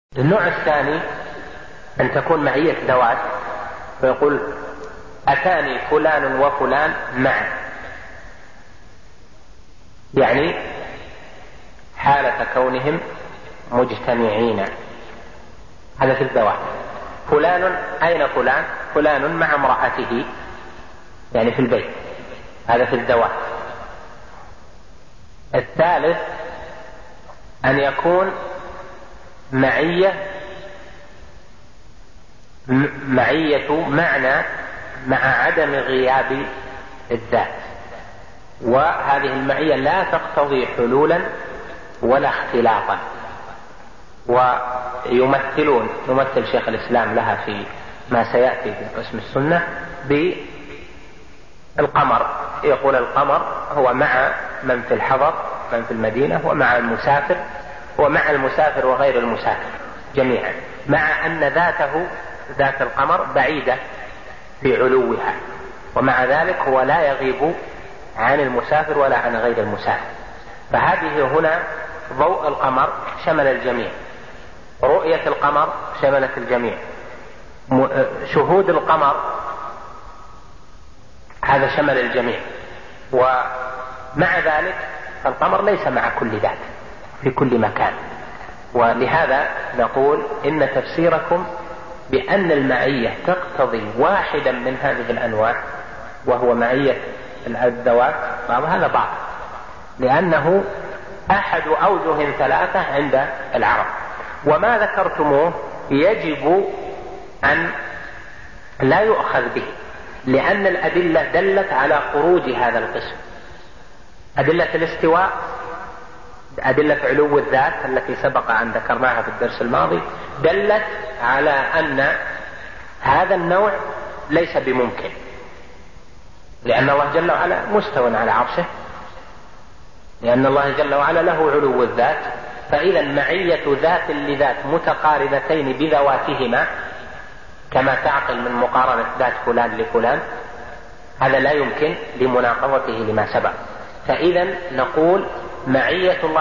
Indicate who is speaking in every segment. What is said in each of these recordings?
Speaker 1: النوع الثاني أن تكون معية ذوات، فيقول أتاني فلان وفلان معا، يعني حالة كونهم مجتمعين. هذا في الذوات. فلان أين فلان؟ فلان مع امرأته، يعني في البيت. هذا في الذوات. الثالث أن يكون معية معنى مع عدم غياب الذات، وهذه المعية لا تقتضي حلولا ولا اختلاطا. ويمثل شيخ الإسلام لها في ما سيأتي في قسم السنة بالقمر. يقول القمر هو مع من في الحضر، من في المدينة، ومع المسافر، ومع المسافر وغير المسافر جميعا، مع أن ذات القمر بعيدة في علوها، ومع ذلك هو لا يغيب عن المسافر ولا عن غير المسافر. فهذه هنا ضوء القمر شمل الجميع، رؤية القمر شملت الجميع، شهود القمر هذا شمل الجميع. ومع ذلك القمر ليس مع كل ذات في كل مكان. ولهذا نقول إن تفسيركم بأن المعية تقتضي واحدا من هذه الأنواع وهو معية الذوات هذا باطل، لأنه أحد أوجه ثلاثة عند العرب. وما ذكرتموه يجب أن لا يؤخذ به، لأن الأدلة دلت على خروج هذا القسم. أدلة الاستواء، أدلة علو الذات التي سبق أن ذكرناها في الدرس الماضي، دلت على أن هذا النوع ليس بممكن، لأن الله جل وعلا مستو على عرشه، لأن الله جل وعلا له علو الذات. فإذا معية ذات لذات متقاربتين بذواتهما كما تعقل من مقارنة ذات فلان لفلان، هذا لا يمكن لمناقضته لما سبق. فإذا نقول معية الله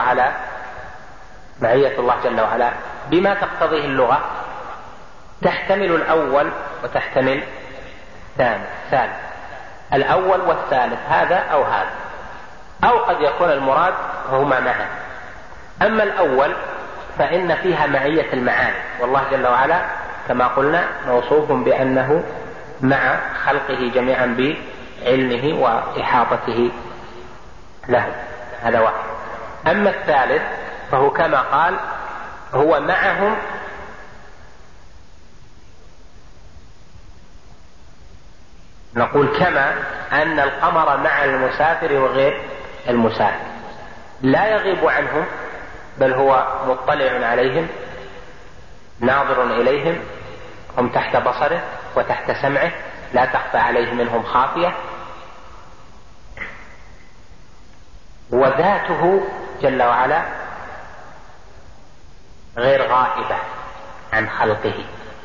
Speaker 1: جل وعلا بما تقتضيه اللغة تحتمل الأول وتحتمل الثالث، الأول والثالث، هذا أو هذا، أو قد يكون المراد هما معا. أما الأول فإن فيها معية المعاني، والله جل وعلا كما قلنا موصوف بأنه مع خلقه جميعا بعلمه وإحاطته له، هذا واحد. أما الثالث فهو كما قال هو معهم نقول كما أن القمر مع المسافر وغير المسافر لا يغيب عنهم، بل هو مطلع عليهم ناظر إليهم، هم تحت بصره وتحت سمعه، لا تخفى عليه منهم خافية. وذاته جل وعلا غير غائبة عن خلقه،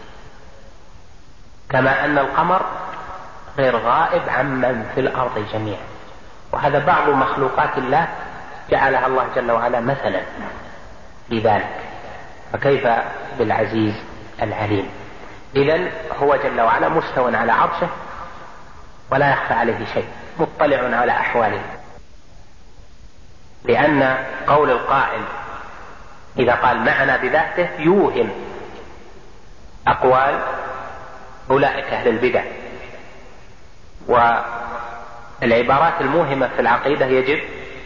Speaker 1: كما أن القمر غير غائب عن من في الأرض جميعا. وهذا بعض مخلوقات الله جعلها الله جل وعلا مثلا لذلك، فكيف بالعزيز العليم؟ إذن هو جل وعلا مستو على عرشه ولا يخفى عليه شيء، مطلع على أحواله. لأن قول القائل إذا قال معنا بذاته يوهم أقوال أولئك أهل البدع، والعبارات الموهمة في العقيدة يجب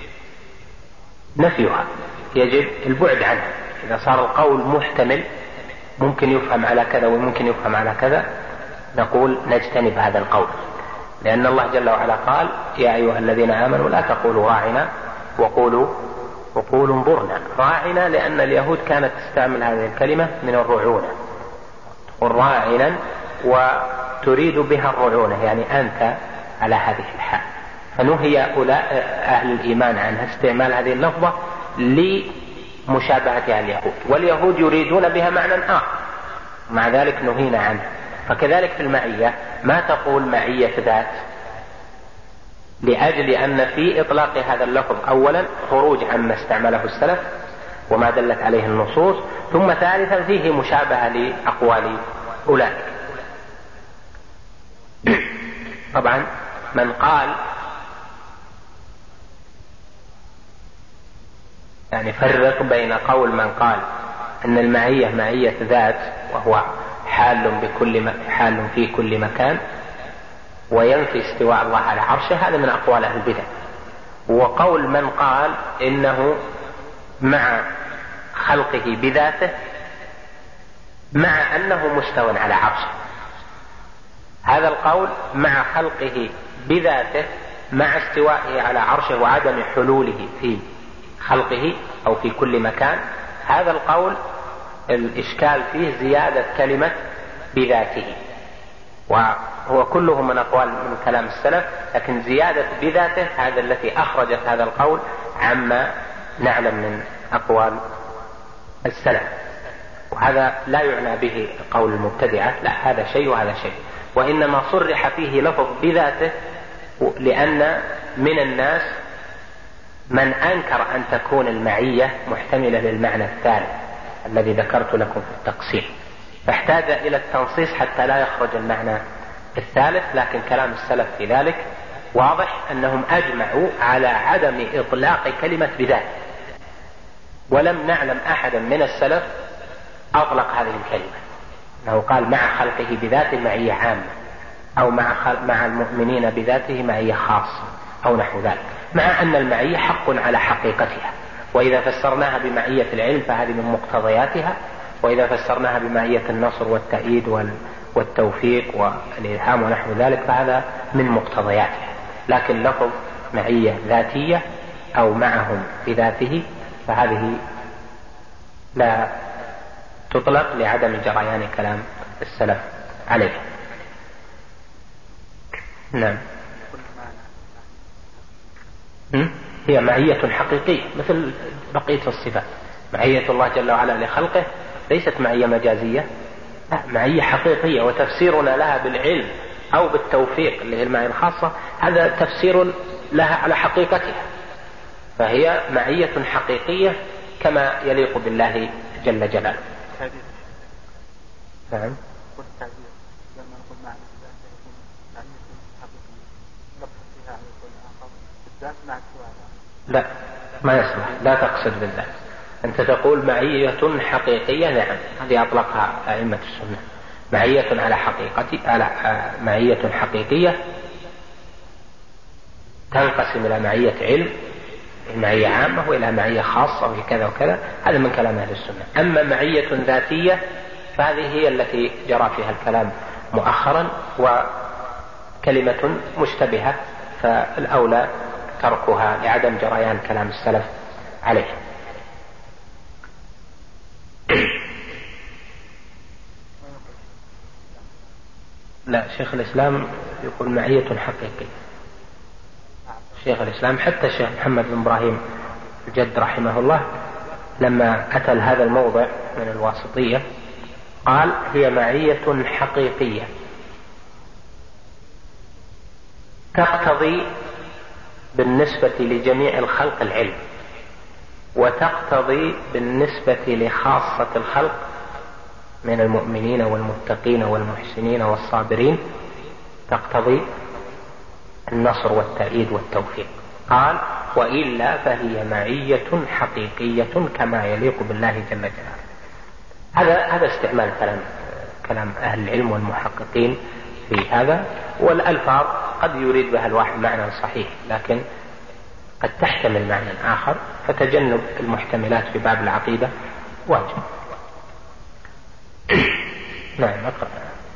Speaker 1: نفيها، يجب البعد عنها. إذا صار القول محتمل ممكن يفهم على كذا وممكن يفهم على كذا، نقول نجتنب هذا القول، لأن الله جل وعلا قال يا أيها الذين آمنوا لا تقولوا راعنا وقولوا انظرنا. راعنا لأن اليهود كانت تستعمل هذه الكلمة من الرعونة، تقول راعنا وتريد بها الرعونة، يعني أنت على هذه الحال. فنهي أهل الإيمان عن استعمال هذه اللفظة لمشابهتها اليهود، واليهود يريدون بها معنى آخر، مع ذلك نهينا عنه. فكذلك في المعية ما تقول معية ذات، لأجل أن في إطلاق هذا اللفظ أولا خروج عما استعمله السلف، وما دلت عليه النصوص. ثم ثالثا فيه مشابهة لأقوال أولئك. طبعا من قال يعني فرق بين قول من قال أن المعية معية ذات وهو حال في كل مكان وينفي استواء الله على عرشه، هذا من أقوال أهل البدع. وقول من قال إنه مع خلقه بذاته مع أنه مستو على عرشه، هذا القول مع خلقه بذاته مع استوائه على عرشه وعدم حلوله في خلقه أو في كل مكان، هذا القول الإشكال فيه زيادة كلمة بذاته، وهو كله من أقوال من كلام السلف، لكن زيادة بذاته هذا التي أخرجت هذا القول عما نعلم من أقوال السلف. وهذا لا يعنى به قول المبتدعة، لا، هذا شيء وهذا شيء، وإنما صرح فيه لفظ بذاته لأن من الناس من أنكر أن تكون المعية محتملة للمعنى الثالث الذي ذكرت لكم في التقسيم، فاحتاج إلى التنصيص حتى لا يخرج المعنى الثالث. لكن كلام السلف في ذلك واضح أنهم أجمعوا على عدم إطلاق كلمة بذات، ولم نعلم أحدا من السلف أطلق هذه الكلمة، أنه قال مع خلقه بذاته معية عامة، أو مع المؤمنين بذاته معية خاصة، أو نحو ذلك، مع أن المعية حق على حقيقتها، وإذا فسرناها بمعية العلم فهذه من مقتضياتها، وإذا فسرناها بمعية النصر والتأييد والتوفيق والإلهام ونحو ذلك فهذا من مقتضياتها. لكن لفظ معية ذاتية أو معهم بذاته فهذه لا تطلق لعدم جريان كلام السلف عليه. نعم، هي معية حقيقية مثل بقية الصفات. معية الله جل وعلا لخلقه ليست معية مجازية، لا، معية حقيقية، وتفسيرنا لها بالعلم أو بالتوفيق اللي هي المعية الخاصة هذا تفسير لها على حقيقتها، فهي معية حقيقية كما يليق بالله جل جلاله. نعم، لا، ما يصلح، لا تقصد بالله. أنت تقول معية حقيقية، نعم، هذه أطلقها أئمة السنة، معية على معية حقيقية تنقسم إلى معية علم، معية عامة، وإلى معية خاصة وكذا وكذا، هذا من كلام أهل السنة. أما معية ذاتية فهذه هي التي جرى فيها الكلام مؤخرا، وكلمة مشتبهة، فالأولى تركها لعدم جريان كلام السلف عليه. لا، شيخ الإسلام يقول معية حقيقية. شيخ الإسلام حتى الشيخ محمد بن إبراهيم الجد رحمه الله لما أتى هذا الموضع من الواسطية قال هي معية حقيقية تقتضي بالنسبة لجميع الخلق العلم، وتقتضي بالنسبة لخاصة الخلق من المؤمنين والمتقين والمحسنين والصابرين تقتضي النصر والتأييد والتوفيق. قال وإلا فهي معية حقيقية كما يليق بالله جل جلاله. هذا استعمال كلام أهل العلم والمحققين في هذا، والألفاظ قد يريد بها الواحد معنى صحيح لكن قد تحتمل معنى آخر، فتجنب المحتملات في باب العقيدة واجب. نعم، أقرأ.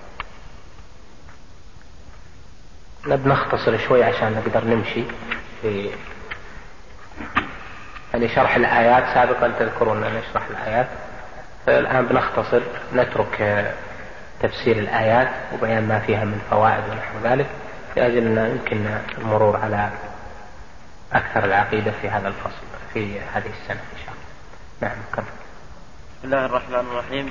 Speaker 1: نختصر شوي عشان نقدر نمشي في يعني شرح الآيات. سابقا تذكرون أن نشرح الآيات، فالآن بنختصر، نترك تفسير الآيات وبيان ما فيها من فوائد ونحو ذلك، لأجل أن يمكن المرور على أكثر العقيدة في هذا الفصل في هذه السنة إن شاء الله. نعم، كمل.
Speaker 2: بسم الله الرحمن الرحيم.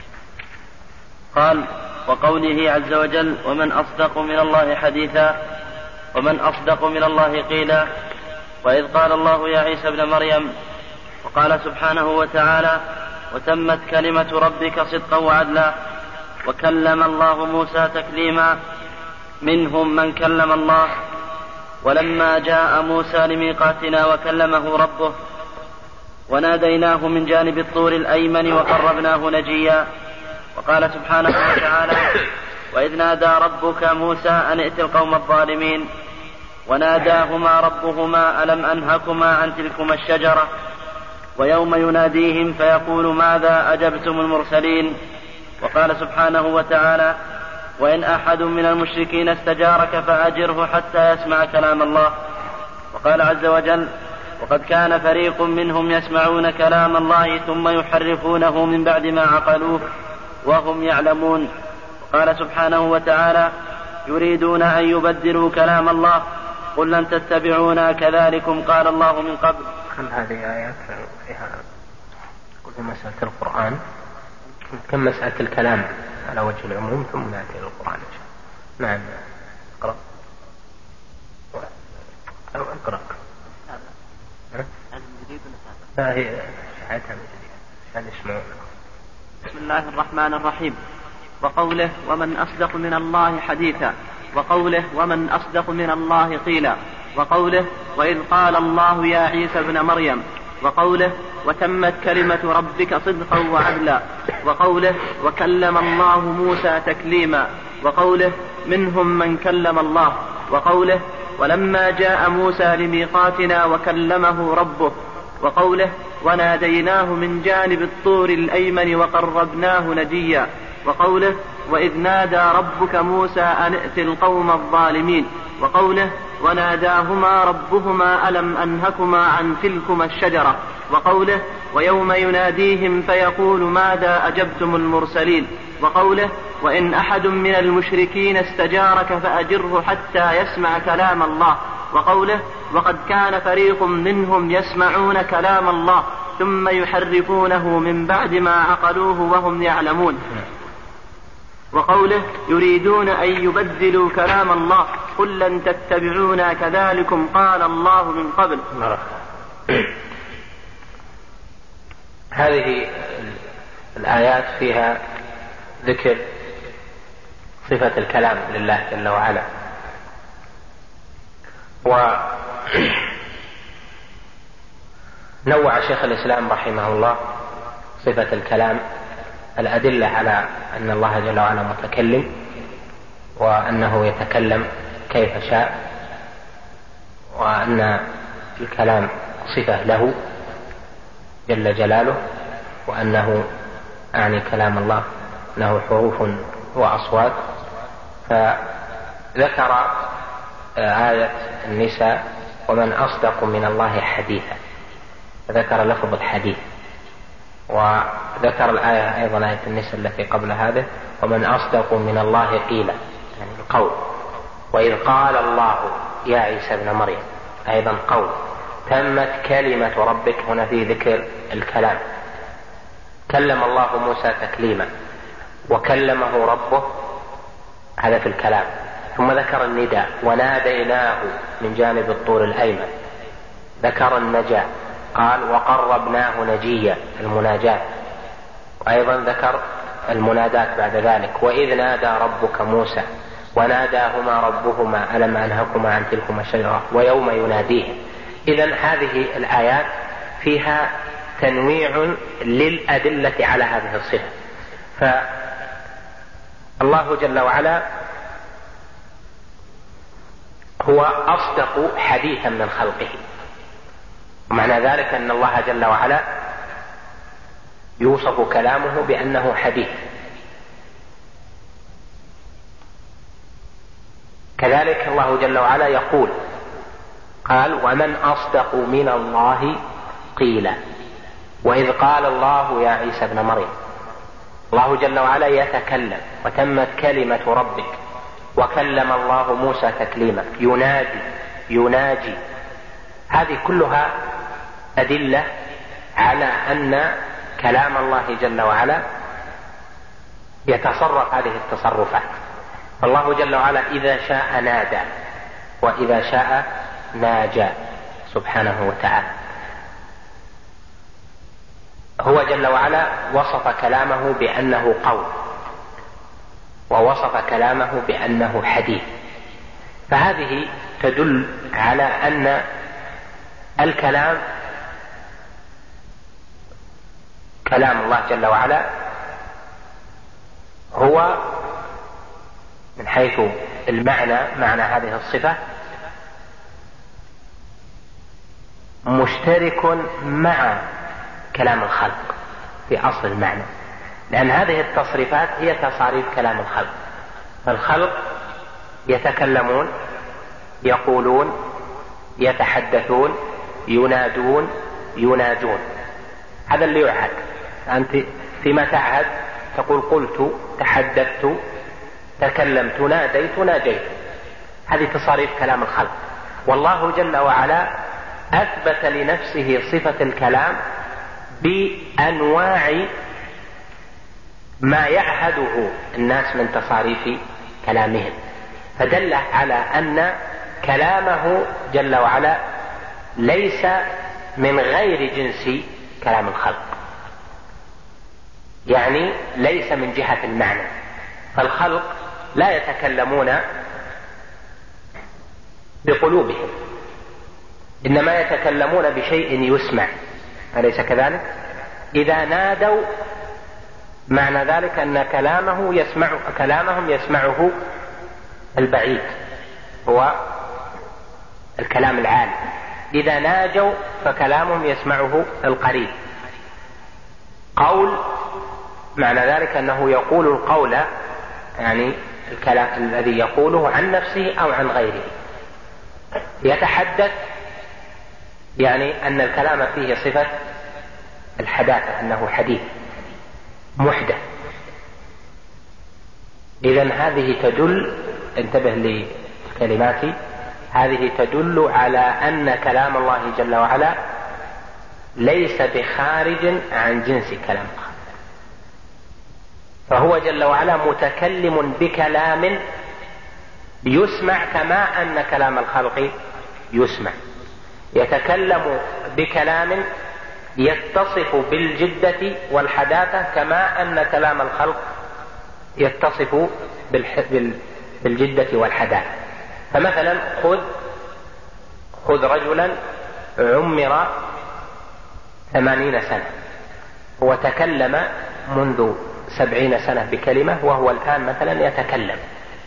Speaker 2: قال وقوله عز وجل ومن أصدق من الله حديثا ومن أصدق من الله قيلا. وإذ قال الله يا عيسى ابن مريم وقال سبحانه وتعالى: وتمت كلمة ربك صدقا وعدلا. وكلم الله موسى تكليما. منهم من كلم الله. ولما جاء موسى لميقاتنا وكلمه ربه وناديناه من جانب الطور الأيمن وقربناه نجيا. وقال سبحانه وتعالى: وإذ نادى ربك موسى أن ائت القوم الظالمين وناداهما ربهما ألم أنهكما عن تلكما الشجرة. ويوم يناديهم فيقول ماذا أجبتم المرسلين. وقال سبحانه وتعالى: وإن أحد من المشركين استجارك فأجره حتى يسمع كلام الله. وقال عز وجل: وقد كان فريق منهم يسمعون كلام الله ثم يحرفونه من بعد ما عقلوه وهم يعلمون. وقال سبحانه وتعالى: يريدون أن يبدلوا كلام الله قل لن تتبعونا كذلكم قال الله من قبل.
Speaker 1: هذه آيات فيها كل مسألة القرآن كم مسألة الكلام على وجه العموم ثم نأتي إلى القرآن. نعم اقرأ. اقرأ. لا هي شعتها من جديد عشان يسمعون.
Speaker 3: بسم الله الرحمن الرحيم. وقوله: ومن أصدق من الله حديثا. وقوله: ومن أصدق من الله قيلا. وقوله: وإذ قال الله يا عيسى ابن مريم. وقوله: وتمت كلمة ربك صدقا وعدلا. وقوله: وكلم الله موسى تكليما. وقوله: منهم من كلم الله. وقوله: ولما جاء موسى لميقاتنا وكلمه ربه. وقوله: وناديناه من جانب الطور الأيمن وقربناه نجيا. وقوله: وإذ نادى ربك موسى أن ائت القوم الظالمين. وقوله: وناداهما ربهما ألم أنهكما عن تلكما الشجرة. وقوله: ويوم يناديهم فيقول ماذا أجبتم المرسلين. وقوله: وإن أحد من المشركين استجارك فأجره حتى يسمع كلام الله. وقوله: وقد كان فريق منهم يسمعون كلام الله ثم يحرفونه من بعد ما عقلوه وهم يعلمون. وقوله: يريدون أن يبدلوا كلام الله قل لن تتبعونا كذلكم قال الله من قبل.
Speaker 1: هذه الآيات فيها ذكر صفة الكلام لله جل وعلا. ونوع شيخ الإسلام رحمه الله صفة الكلام الأدلة على أن الله جل وعلا متكلم وأنه يتكلم كيف شاء وأن الكلام صفة له جل جلاله وأنه أعني كلام الله له حروف وأصوات. فذكر آية النساء: ومن أصدق من الله حديثا، فذكر لفظ الحديث. وذكر الآية أيضا آية النساء التي قبل هذا: ومن أصدق من الله قيلا، يعني القول. وإذ قال الله يا عيسى ابن مريم، أيضا قول. تمت كلمة ربك، هنا في ذكر الكلام. كلم الله موسى تكليما وكلمه ربه، هذا في الكلام. ثم ذكر النداء: وناديناه من جانب الطور الأيمن. ذكر النجاة، قال: وقربناه نجيا، المناجاة. وأيضا ذكر المنادات بعد ذلك: وإذ نادى ربك موسى وناداهما ربهما ألم أنهكما عن تلكما الشجرة ويوم يناديهم. إذن هذه الآيات فيها تنويع للأدلة على هذه الصفة. فالله جل وعلا هو أصدق حديثا من خلقه، ومعنى ذلك أن الله جل وعلا يوصف كلامه بأنه حديث. كذلك الله جل وعلا يقول، قال: ومن أصدق من الله قيلا. وإذ قال الله يا عيسى ابن مريم. الله جل وعلا يتكلم: وتمت كلمة ربك. وكلم الله موسى تكليما. يناجي. هذه كلها أدلة على أن كلام الله جل وعلا يتصرف هذه التصرفات. الله جل وعلا إذا شاء نادى وإذا شاء ناجى سبحانه وتعالى. هو جل وعلا وصف كلامه بأنه قول، ووصف كلامه بأنه حديث، فهذه تدل على أن الكلام كلام الله جل وعلا هو من حيث المعنى، معنى هذه الصفة، مشترك مع كلام الخلق في أصل المعنى، لأن هذه التصريفات هي تصاريف كلام الخلق. فالخلق يتكلمون، يقولون، يتحدثون، ينادون، يناجون، هذا اللي يعهد. أنت فيما تعهد تقول قلت، تحدثت، تكلمت، ناديت، ناجيت، هذه تصاريف كلام الخلق. والله جل وعلا أثبت لنفسه صفة الكلام بأنواع ما يعهده الناس من تصاريف كلامهم، فدل على أن كلامه جل وعلا ليس من غير جنس كلام الخلق، يعني ليس من جهة المعنى. فالخلق لا يتكلمون بقلوبهم، إنما يتكلمون بشيء يسمع، أليس كذلك؟ إذا نادوا معنى ذلك أن كلامهم يسمعه البعيد، هو الكلام العالي. إذا ناجوا فكلامهم يسمعه القريب. قول معنى ذلك أنه يقول القول، يعني الكلام الذي يقوله عن نفسه أو عن غيره. يتحدث يعني أن الكلام فيه صفة الحداثة، أنه حديث محدث. إذن هذه تدل، انتبه لكلماتي، هذه تدل على أن كلام الله جل وعلا ليس بخارج عن جنس كلام الله، فهو جل وعلا متكلم بكلام يسمع كما أن كلام الخلق يسمع. يتكلم بكلام يتصف بالجدة والحداثة كما أن كلام الخلق يتصف بالجدة والحداثة. فمثلا خذ رجلا عمر 80 سنة، هو تكلم منذ 70 سنة بكلمة، وهو الآن مثلا يتكلم،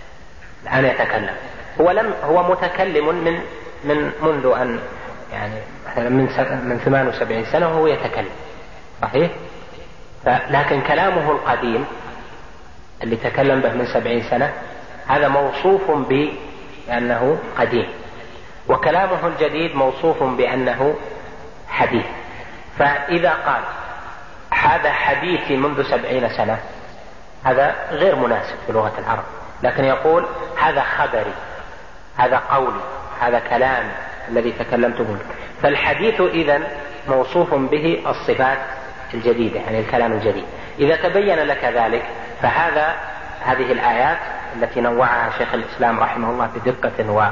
Speaker 1: هو متكلم من منذ أن يعني من 78 سنة وهو يتكلم، صحيح؟ لكن كلامه القديم اللي تكلم به من 70 سنة هذا موصوف بأنه قديم، وكلامه الجديد موصوف بأنه حديث. فإذا قال هذا حديثي منذ 70 سنة هذا غير مناسب في لغة العرب، لكن يقول هذا خبري، هذا قولي، هذا كلام الذي تكلمت به. فالحديث إذن موصوف به الصفات الجديدة، يعني الكلام الجديد. إذا تبين لك ذلك هذه الآيات التي نوعها شيخ الإسلام رحمه الله بدقة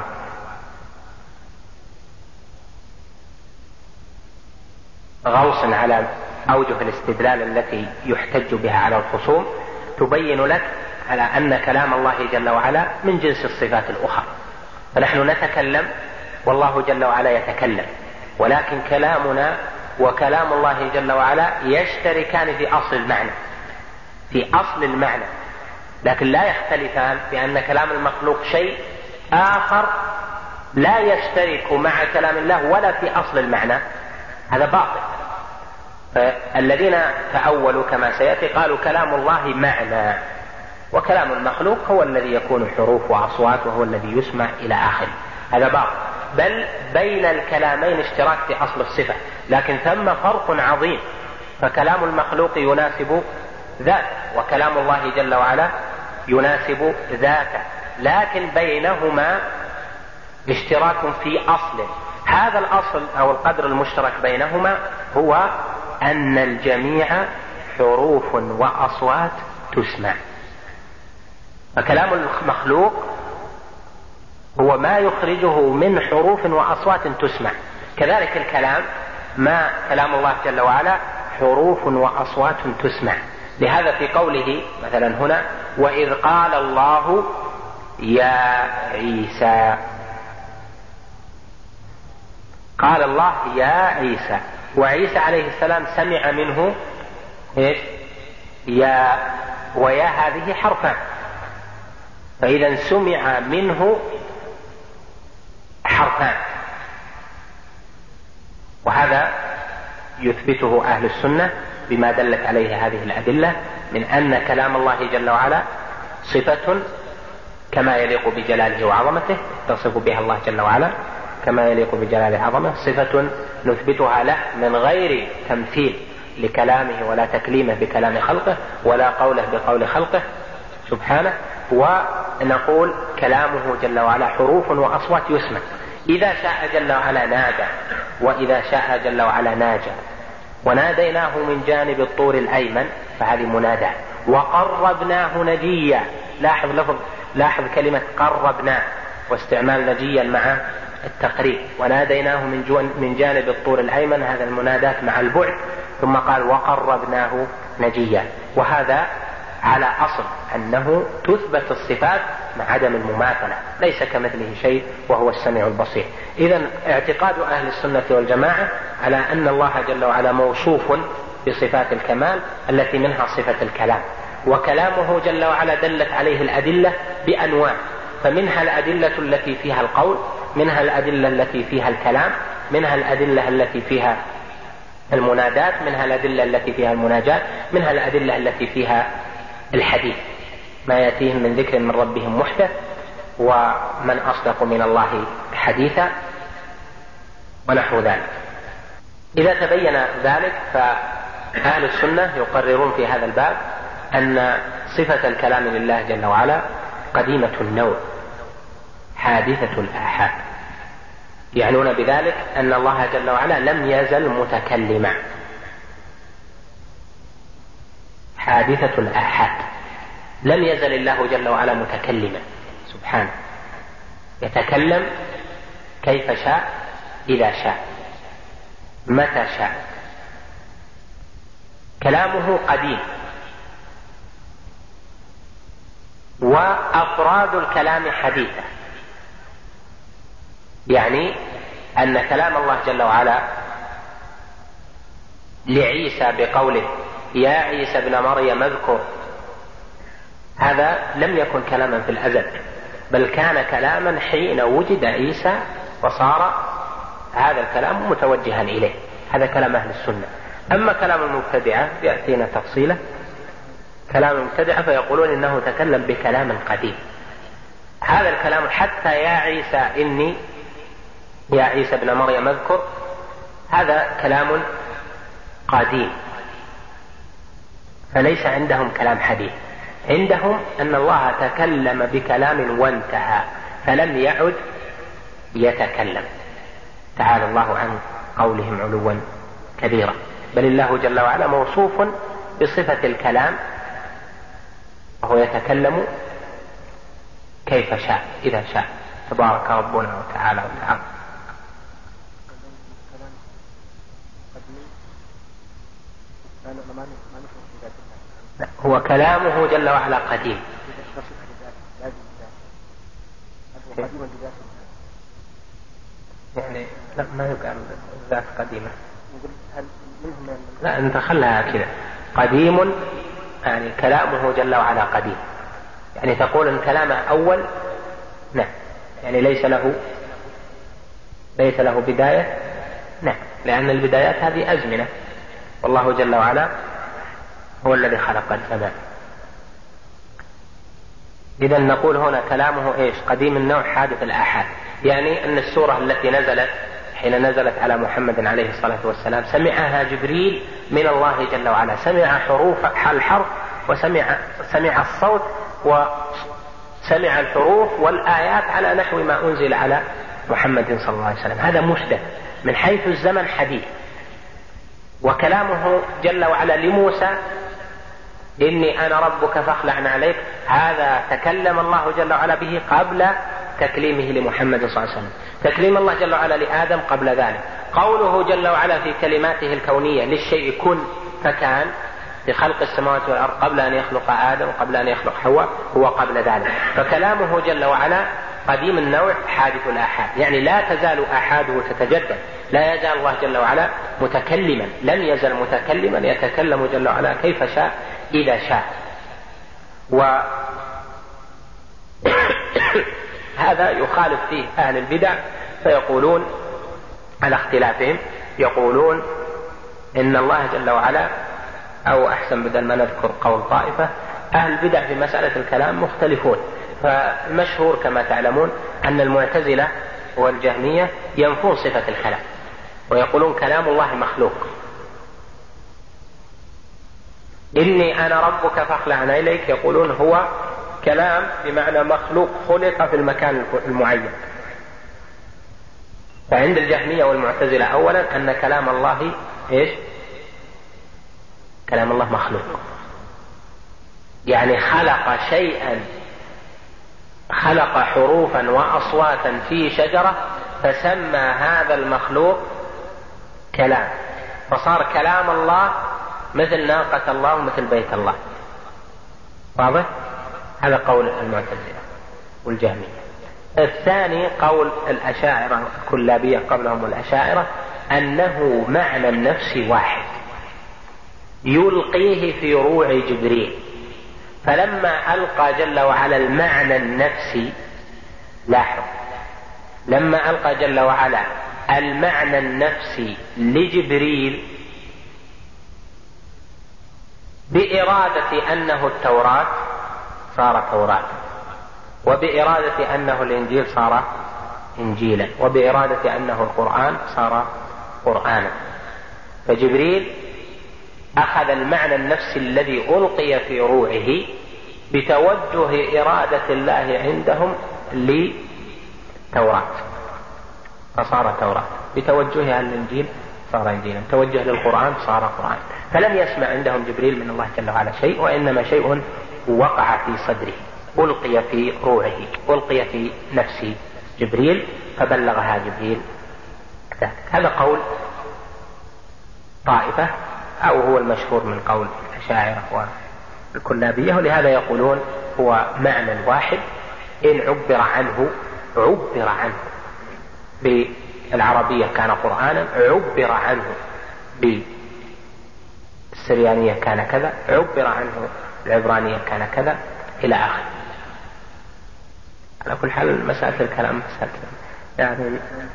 Speaker 1: وغوص على أوجه الاستدلال التي يحتج بها على الخصوم، تبين لك على أن كلام الله جل وعلا من جنس الصفات الأخرى. فنحن نتكلم والله جل وعلا يتكلم، ولكن كلامنا وكلام الله جل وعلا يشتركان في أصل المعنى، لكن لا يختلفان، بأن كلام المخلوق شيء آخر لا يشترك مع كلام الله ولا في أصل المعنى، هذا باطل. فالذين تأولوا كما سيأتي قالوا كلام الله معنى، وكلام المخلوق هو الذي يكون حروف وأصوات وهو الذي يسمع إلى آخره، هذا باطل. بل بين الكلامين اشتراك في أصل الصفة، لكن ثم فرق عظيم، فكلام المخلوق يناسب ذات، وكلام الله جل وعلا يناسب ذاته، لكن بينهما اشتراك في أصل. هذا الأصل أو القدر المشترك بينهما هو أن الجميع حروف وأصوات تسمع. فكلام المخلوق هو ما يخرجه من حروف وأصوات تسمع، كذلك الكلام كلام الله جل وعلا حروف وأصوات تسمع. لهذا في قوله مثلا هنا وإذ قال الله يا عيسى، قال الله يا عيسى، وعيسى عليه السلام سمع منه إيش؟ يا، ويا هذه حرفان، فإذا سمع منه حرفان، وهذا يثبته أهل السنة بما دلت عليه هذه الأدلة من أن كلام الله جل وعلا صفة كما يليق بجلاله وعظمته، تصف بها الله جل وعلا كما يليق بجلاله وعظمته، صفة نثبتها له من غير تمثيل لكلامه ولا تكليمه بكلام خلقه ولا قوله بقول خلقه سبحانه. ونقول كلامه جل وعلا حروف وأصوات يسمع، إذا شاء جل وعلا نادى، وإذا شاء جل وعلا ناجى. وناديناه من جانب الطور الأيمن، فهذه منادى. وقربناه نجيا، لاحظ كلمة قربناه واستعمال نجيا مع التقريب. وناديناه من جانب الطور الأيمن، هذا المنادات مع البعد، ثم قال وقربناه نجيا. وهذا على أصل أنه تثبت الصفات مع عدم المماثلة، ليس كمثله شيء وهو السميع البصير. إذن اعتقاد أهل السنة والجماعة على أن الله جل وعلا موصوف بصفات الكمال التي منها صفة الكلام، وكلامه جل وعلا دلت عليه الأدلة بأنواع، فمنها الأدلة التي فيها القول، منها الأدلة التي فيها الكلام، منها الأدلة التي فيها المنادات، منها الأدلة التي فيها المناجات، منها الأدلة التي فيها الحديث، ما يأتيهم من ذكر من ربهم محدث، ومن أصدق من الله حديثا، ونحو ذلك. إذا تبين ذلك فأهل السنة يقررون في هذا الباب أن صفة الكلام لله جل وعلا قديمة النوع حادثة الآحاد، يعنون بذلك أن الله جل وعلا لم يزل متكلما، حادثة الآحاد، لم يزل الله جل وعلا متكلما سبحانه، يتكلم كيف شاء، إذا شاء، متى شاء. كلامه قديم، وأفراد الكلام حديثة، يعني أن كلام الله جل وعلا لعيسى بقوله يا عيسى ابن مريم اذكر، هذا لم يكن كلاما في الأزل، بل كان كلاما حين وجد عيسى وصار هذا الكلام متوجها إليه. هذا كلام أهل السنة. أما كلام المبتدعة يأتينا تفصيله، كلام المبتدعة فيقولون إنه تكلم بكلام قديم. هذا الكلام حتى يا عيسى إني، يا عيسى ابن مريم اذكر، هذا كلام قديم، فليس عندهم كلام حديث. عندهم أن الله تكلم بكلام وانتهى، فلم يعد يتكلم، تعالى الله عن قولهم علوا كبيرا. بل الله جل وعلا موصوف بصفة الكلام، وهو يتكلم كيف شاء، إذا شاء، تبارك ربنا وتعالى وتعالى. هو كلامه جل وعلا قديم، يعني لا ما يقال ذات قديمة، لا انت خلها كذا، قديم يعني كلامه جل وعلا قديم، يعني تقول ان كلامه اول، نعم، يعني ليس له بداية، نعم، لأن البدايات هذه أزمنة، والله جل وعلا هو الذي خلق الزمان. إذا نقول هنا كلامه إيش؟ قديم النوع حادث الآحاد، يعني أن السورة التي نزلت حين نزلت على محمد عليه الصلاة والسلام سمعها جبريل من الله جل وعلا، سمع حروف الحرف، وسمع الصوت، وسمع الحروف والآيات على نحو ما أنزل على محمد صلى الله عليه وسلم. هذا محدث من حيث الزمن حديث. وكلامه جل وعلا لموسى إني أنا ربك فاخلع عليك، هذا تكلم الله جل وعلا به قبل تكليمه لمحمد صلى الله عليه وسلم. تكليم الله جل وعلا لآدم قبل ذلك. قوله جل وعلا في كلماته الكونية للشيء كن فكان بخلق السماوات والأرض قبل أن يخلق آدم قبل أن يخلق حواء هو قبل ذلك. فكلامه جل وعلا قديم النوع حادث الآحاد، يعني لا تزال آحاده تتجدد، لا يزال الله جل وعلا متكلما، لم يزل متكلما يتكلم جل وعلا كيف شاء إذا شاء. وهذا يخالف فيه أهل البدع، فيقولون على اختلافهم يقولون إن الله جل وعلا، أو أحسن بدل ما نذكر قول طائفة، أهل البدع في مسألة الكلام مختلفون. فالمشهور كما تعلمون أن المعتزلة والجهمية ينفون صفة الكلام ويقولون كلام الله مخلوق. إني أنا ربك فاخلع إليك، يقولون هو كلام بمعنى مخلوق خلق في المكان المعين. فعند الجهمية والمعتزلة أولا أن كلام الله إيش؟ كلام الله مخلوق، يعني خلق شيئا، خلق حروفا وأصواتا في شجرة فسمى هذا المخلوق كلام، فصار كلام الله مثل ناقة الله ومثل بيت الله. واضح؟ هذا قول المعتزلة والجهمية. الثاني قول الأشاعرة الكلابية قبلهم الأشاعرة، أنه معنى النفس واحد يلقيه في روع جبريل، فلما ألقى جل وعلا المعنى النفسي، لاحظ، لما ألقى جل وعلا المعنى النفسي لجبريل بإرادة أنه التوراة صار توراة، وبإرادة أنه الإنجيل صار إنجيلا، وبإرادة أنه القرآن صار قرآنا. فجبريل أخذ المعنى النفسي الذي ألقي في روعه بتوجه إرادة الله عندهم لتوراة فصار توراة، بتوجهها للإنجيل صار إنجيلا، توجه للقرآن صار قرآن. فلم يسمع عندهم جبريل من الله جل وعلا شيء، وإنما شيء وقع في صدره، ألقي في روعه، ألقي في نفس جبريل فبلغها جبريل. هذا قول طائفة، أو هو المشهور من قول الأشاعرة والكلابية، ولهذا يقولون هو معنى واحد إن عبر عنه بالعربية كان قرآنا، عبر عنه بالسريانية كان كذا، عبر عنه بالعبرانية كان كذا، إلى آخر. على كل حال مسألة الكلام مسألة يعني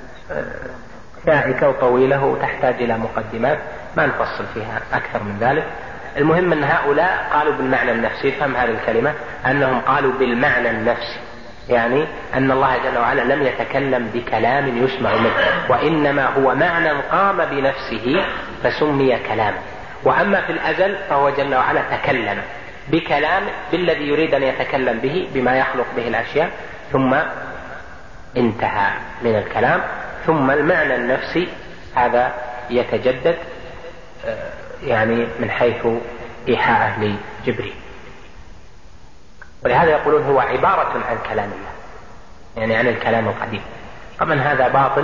Speaker 1: شائكة وطويلة وتحتاج إلى مقدمات ما نفصل فيها أكثر من ذلك. المهم أن هؤلاء قالوا بالمعنى النفسي، فهم هذه الكلمة أنهم قالوا بالمعنى النفسي، يعني أن الله جل وعلا لم يتكلم بكلام يسمع منه، وإنما هو معنى قام بنفسه فسمي كلاما. وأما في الأزل فهو جل وعلا تكلم بكلام بالذي يريد أن يتكلم به، بما يخلق به الأشياء، ثم انتهى من الكلام، ثم المعنى النفسي هذا يتجدد يعني من حيث إيحاءه لجبريل. ولهذا يقولون هو عبارة عن كلام الله، يعني عن الكلام القديم. طبعا هذا باطل،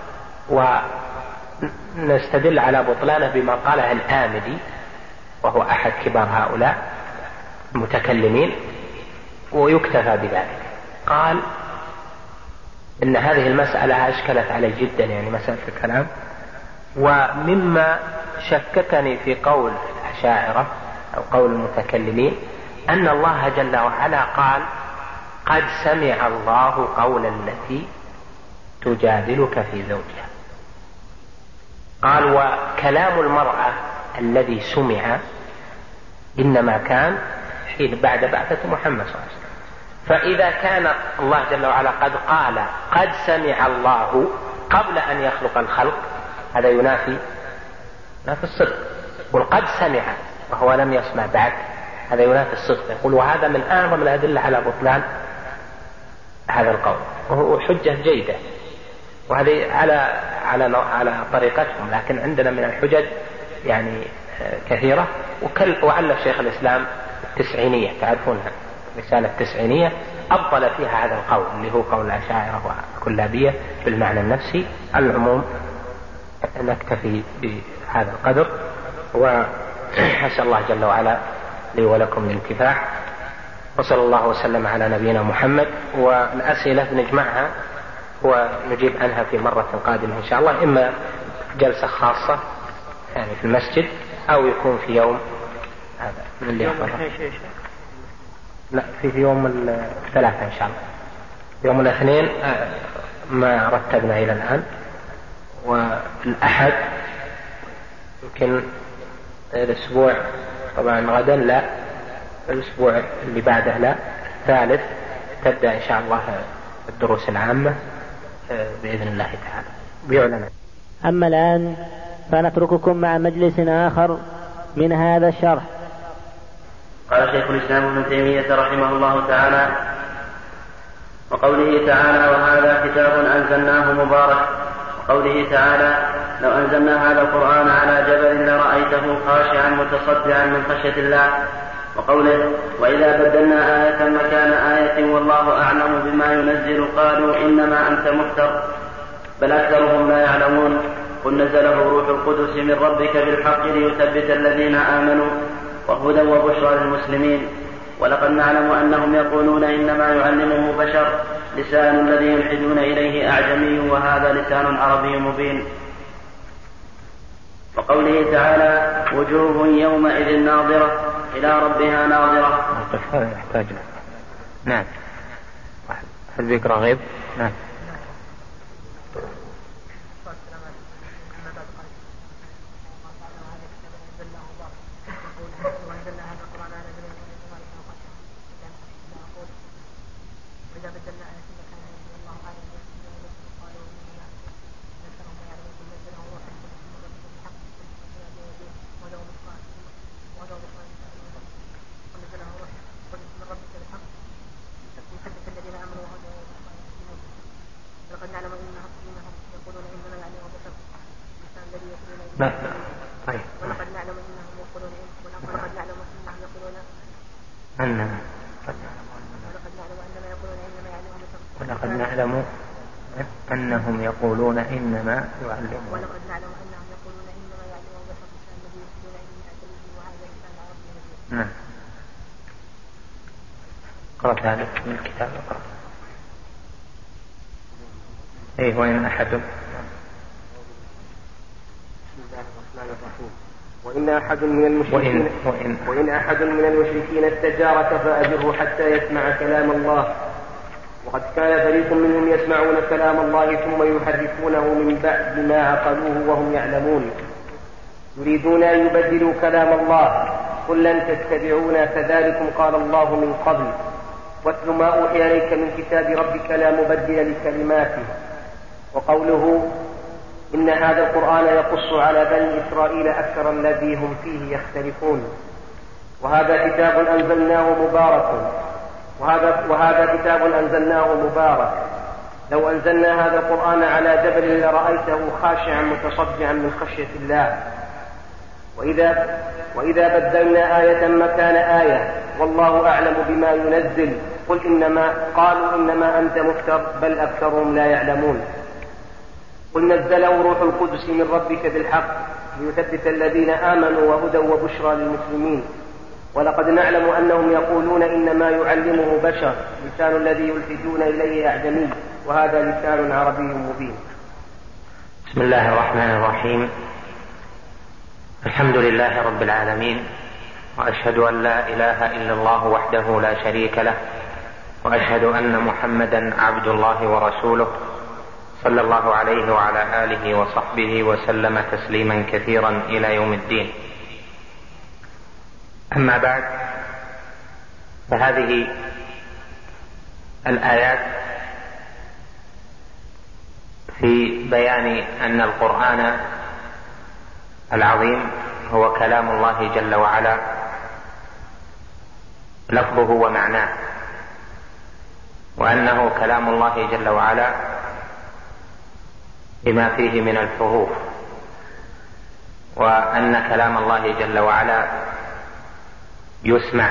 Speaker 1: ونستدل على بطلانه بما قاله الآمدي، وهو أحد كبار هؤلاء المتكلمين، ويكتفى بذلك. قال إن هذه المسألة أشكلت علي جدا، يعني مسألة الكلام، ومما شككني في قول الأشاعرة أو قول المتكلمين أن الله جل وعلا قال قد سمع الله قول التي تجادلك في زوجها. قال وكلام المرأة الذي سمع إنما كان حين بعد بعثة محمد صلى الله عليه وسلم. فإذا كان الله جل وعلا قد قال قد سمع الله قبل أن يخلق الخلق، هذا ينافي الصدق. يقول قد سمع وهو لم يسمع بعد، هذا ينافي الصدق. يقول وهذا من أعظم الأدلة على بطلان هذا القول، وهو حجة جيدة، وهذه على طريقتهم، لكن عندنا من الحجج يعني كثيرة. وألف شيخ الإسلام التسعينية، تعرفونها، رسالة التسعينية، أبطل فيها هذا القول اللي هو قول الأشاعرة والكلابية بالمعنى النفسي. العموم نكتفي بهذا القدر، أسأل الله جل وعلا لي ولكم الانتفاع، وصلى الله وسلم على نبينا محمد. والأسئلة بنجمعها ونجيب عنها في مرة قادمة إن شاء الله، إما جلسة خاصة يعني في المسجد أو يكون في يوم هذا من اللي لا في يوم الثلاثة إن شاء الله. يوم الاثنين ما رتبنا إلى الآن، والأحد يمكن الأسبوع طبعا غدا لا، الأسبوع اللي بعده لا، الثالث تبدأ إن شاء الله الدروس العامة بإذن الله تعالى بيعلن.
Speaker 4: أما الآن فنترككم مع مجلس آخر من هذا الشرح.
Speaker 2: قال شيخ الإسلام ابن تيمية رحمه الله تعالى: وقوله تعالى: وهذا كتاب أنزلناه مبارك. وقوله تعالى: لو أنزلنا هذا القرآن على جبل لرأيته خاشعا متصدعا من خشية الله. وقوله: وإذا بدلنا آية مكان آية والله أعلم بما ينزل قالوا إنما أنت مفتر بل أكثرهم لا يعلمون. قل نزله روح القدس من ربك بالحق ليثبت الذين آمنوا وهدى وبشرى للمسلمين. ولقد نعلم أنهم يقولون إنما يعلمه بشر لسان الذي يلحدون إليه أعجمي وهذا لسان عربي مبين. وقوله تعالى: وجوه يومئذ ناظرة إلى ربها ناظرة.
Speaker 1: يحتاج نعم الذكر غيب. نعم. ولقد نعلم أنهم يقولون إنما يعلمون. نعم. قرأت هذا من الكتاب. إيه وإن أحد.
Speaker 5: بسم الله الرحمن الرحيم. وإن أحد من المشركين استجارك فأجره حتى يسمع كلام الله. وقد كان فريق منهم يسمعون كلام الله ثم يحرفونه من بعد ما عقلوه وهم يعلمون يريدون أن يبدلوا كلام الله. قل لن تتبعونا كذلكم قال الله من قبل واتل ما أوحي إليك من كتاب ربك لا مبدل لكلماته. وقوله: إن هذا القرآن يقص على بني إسرائيل أكثر الذي هم فيه يختلفون. وهذا كتاب أنزلناه مبارك لو أنزلنا هذا القرآن على جبل لرأيته خاشعا متصدعا من خشية الله. وإذا بدلنا آية مكان آية والله أعلم بما ينزل قالوا إنما أنت مفتر بل أكثرهم لا يعلمون. قل نزله روح القدس من ربك بالحق ليثبت الذين آمنوا وهدى وبشرى للمسلمين. ولقد نعلم أنهم يقولون إنما يعلمه بشر لسان الذي يلحدون إليه أعجمي وهذا لسان عربي مبين.
Speaker 1: بسم الله الرحمن الرحيم. الحمد لله رب العالمين، وأشهد أن لا إله إلا الله وحده لا شريك له، وأشهد أن محمدا عبد الله ورسوله صلى الله عليه وعلى آله وصحبه وسلم تسليما كثيرا إلى يوم الدين. أما بعد، فهذه الآيات في بيان أن القرآن العظيم هو كلام الله جل وعلا لفظه ومعناه، وأنه كلام الله جل وعلا بما فيه من الحروف، وأن كلام الله جل وعلا يسمع،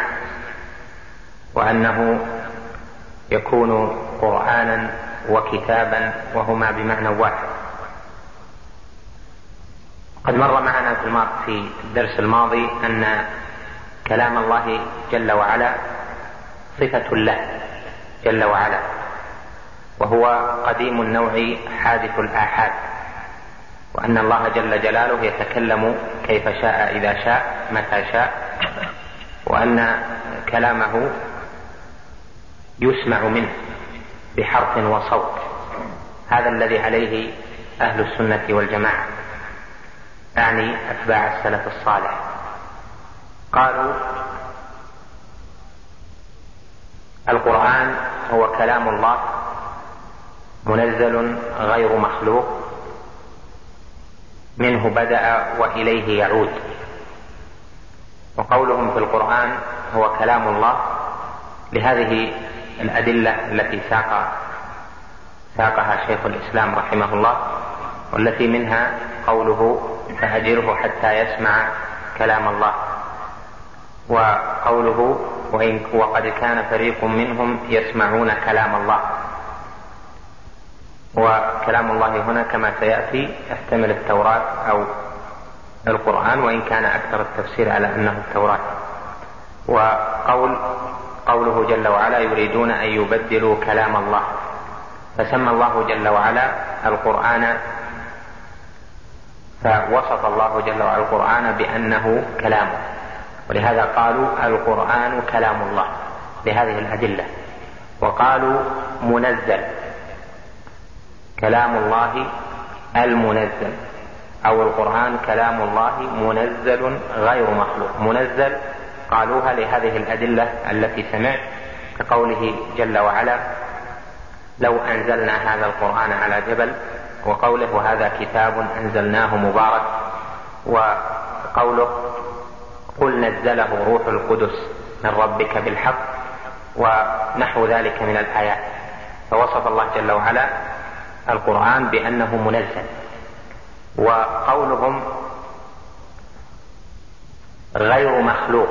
Speaker 1: وأنه يكون قرآنا وكتابا وهما بمعنى واحد. قد مر معنا في الدرس الماضي أن كلام الله جل وعلا صفة له جل وعلا، وهو قديم النوع حادث الآحاد، وأن الله جل جلاله يتكلم كيف شاء إذا شاء متى شاء، وأن كلامه يسمع منه بحرف وصوت. هذا الذي عليه أهل السنة والجماعة، أعني أتباع السلف الصالح. قالوا القرآن هو كلام الله منزل غير مخلوق، منه بدأ وإليه يعود. وقولهم في القرآن هو كلام الله لهذه الأدلة التي ساقها شيخ الإسلام رحمه الله، والتي منها قوله فهجره حتى يسمع كلام الله، وقوله وقد كان فريق منهم يسمعون كلام الله. وكلام الله هنا كما سيأتي يحتمل التوراة أو القرآن، وإن كان أكثر التفسير على أنه التوراة. وقوله جل وعلا يريدون أن يبدلوا كلام الله، فسمى الله جل وعلا القرآن، فوصف الله جل وعلا القرآن بأنه كلامه، ولهذا قالوا القرآن كلام الله بهذه الأدلة. وقالوا منزل، كلام الله المنزل، أو القرآن كلام الله منزل غير مخلوق. منزل قالوها لهذه الأدلة التي سمعت، كقوله جل وعلا لو أنزلنا هذا القرآن على جبل، وقوله هذا كتاب أنزلناه مبارك، وقوله قل نزله روح القدس من ربك بالحق، ونحو ذلك من الآيات. فوصف الله جل وعلا القرآن بأنه منزل. وقولهم غير مخلوق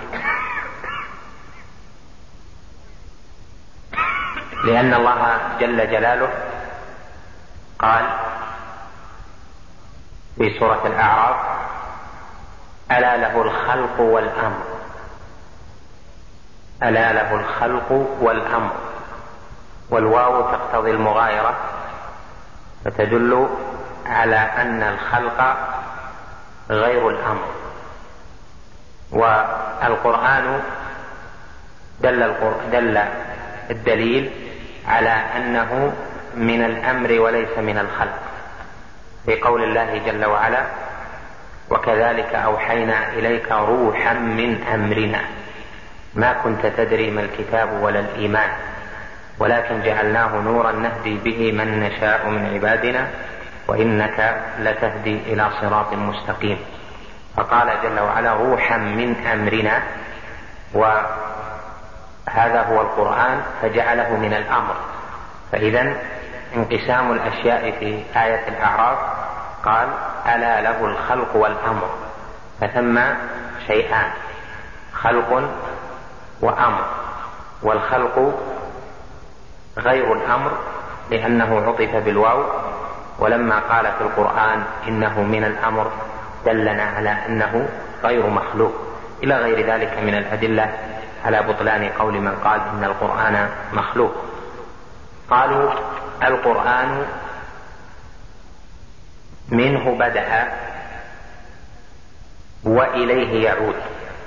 Speaker 1: لأن الله جل جلاله قال في سورة الأعراف ألا له الخلق والأمر، ألا له الخلق والأمر، والواو تقتضي المغايرة، فتدل على أن الخلق غير الأمر. والقرآن دل الدليل على أنه من الأمر وليس من الخلق، في قول الله جل وعلا وكذلك أوحينا إليك روحا من أمرنا ما كنت تدري ما الكتاب ولا الإيمان ولكن جعلناه نورا نهدي به من نشاء من عبادنا وإنك لتهدي إلى صراط مستقيم. فقال جل وعلا روحا من أمرنا، وهذا هو القرآن فجعله من الأمر. فإذا انقسام الأشياء في آية الأعراف قال ألا له الخلق والأمر، فثم شيئان خلق وأمر، والخلق غير الأمر لأنه عطف بالواو، ولما قال في القرآن إنه من الأمر دلنا على أنه غير مخلوق، إلى غير ذلك من الأدلة على بطلان قول من قال إن القرآن مخلوق. قالوا القرآن منه بدأ وإليه يعود.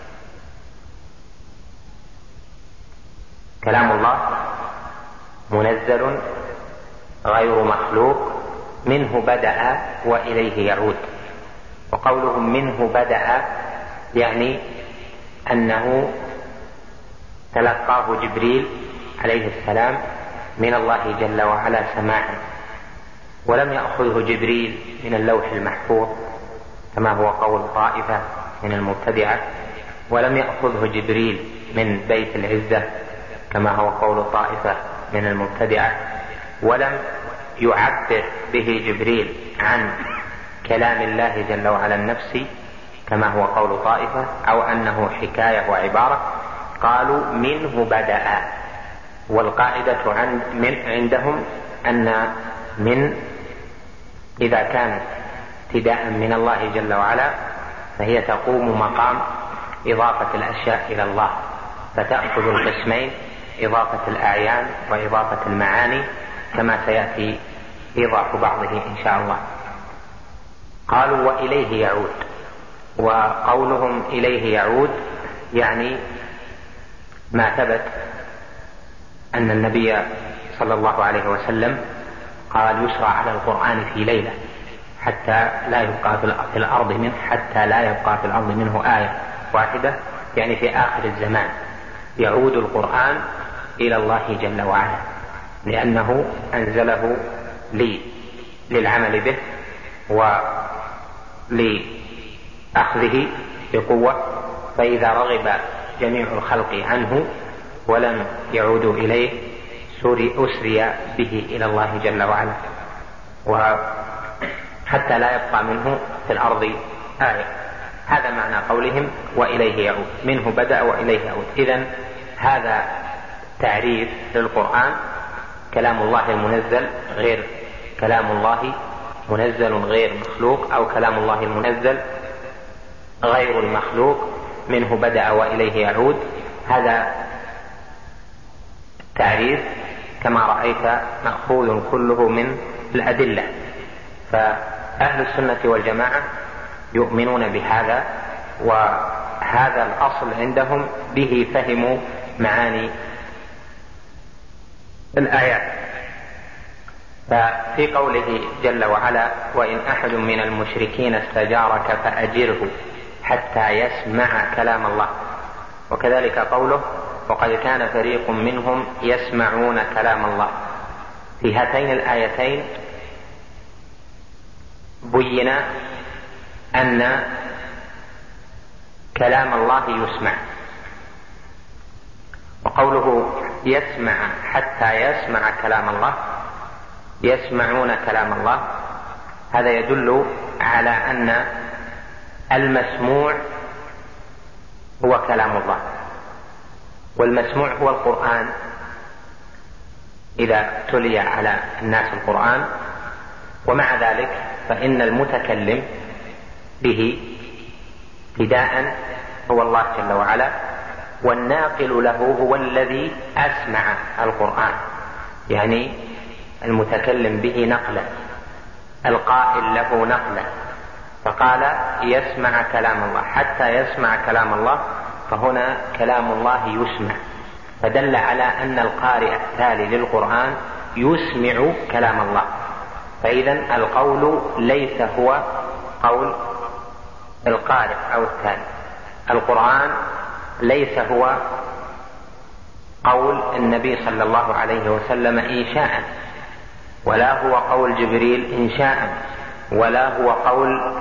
Speaker 1: كلام الله منزل غير مخلوق، منه بدأ وإليه يعود. وقولهم منه بدأ يعني أنه تلقاه جبريل عليه السلام من الله جل وعلا سماعا، ولم يأخذه جبريل من اللوح المحفوظ كما هو قول طائفة من المبتدعة، ولم يأخذه جبريل من بيت العزة كما هو قول طائفة من المبتدعة، ولم يعبر به جبريل عن كلام الله جل وعلا النفسي كما هو قول طائفة، أو أنه حكاية وعبارة. قالوا منه بدأ، والقاعدة عندهم أن من إذا كانت ابتداء من الله جل وعلا، فهي تقوم مقام إضافة الأشياء إلى الله، فتأخذ القسمين: إضافة الأعيان وإضافة المعاني، كما سيأتي إيضاح بعضه إن شاء الله. قالوا وإليه يعود، وقولهم إليه يعود يعني ما ثبت أن النبي صلى الله عليه وسلم قال: يسرى على القرآن في ليلة حتى لا يبقى في الأرض منه آية واحدة، يعني في آخر الزمان يعود القرآن إلى الله جل وعلا، لأنه أنزله للعمل به ولأخذه بقوة، فإذا رغب جميع الخلق عنه ولم يعودوا إليه أسري به إلى الله جل وعلا، وحتى لا يبقى منه في الأرض آية. هذا معنى قولهم وإليه يعود، منه بدأ وإليه يعود. إذن هذا تعريف للقرآن: كلام الله المنزل غير كلام الله منزل غير مخلوق، أو كلام الله المنزل غير المخلوق، منه بدأ وإليه يعود. هذا تعريف كما رأيت مأخوذ كله من الأدلة. فأهل السنة والجماعة يؤمنون بهذا، وهذا الأصل عندهم، به فهموا معاني الآيات. ففي قوله جل وعلا: وإن أحد من المشركين استجارك فأجره حتى يسمع كلام الله، وكذلك قوله: وقد كان فريق منهم يسمعون كلام الله. في هاتين الآيتين بين أن كلام الله يسمع، وقوله يسمع حتى يسمع كلام الله، يسمعون كلام الله، هذا يدل على أن المسموع هو كلام الله، والمسموع هو القرآن. إذا تلي على الناس القرآن، ومع ذلك فإن المتكلم به ابتداء هو الله جل وعلا، والناقل له هو الذي أسمع القرآن، يعني المتكلم به نقلا، القائل له نقلا. فقال يسمع كلام الله حتى يسمع كلام الله، فهنا كلام الله يسمع، فدل على أن القارئ التالي للقرآن يسمع كلام الله. فإذن القول ليس هو قول القارئ أو التالي، القرآن ليس هو قول النبي صلى الله عليه وسلم إنشاء، ولا هو قول جبريل إنشاء، ولا هو قول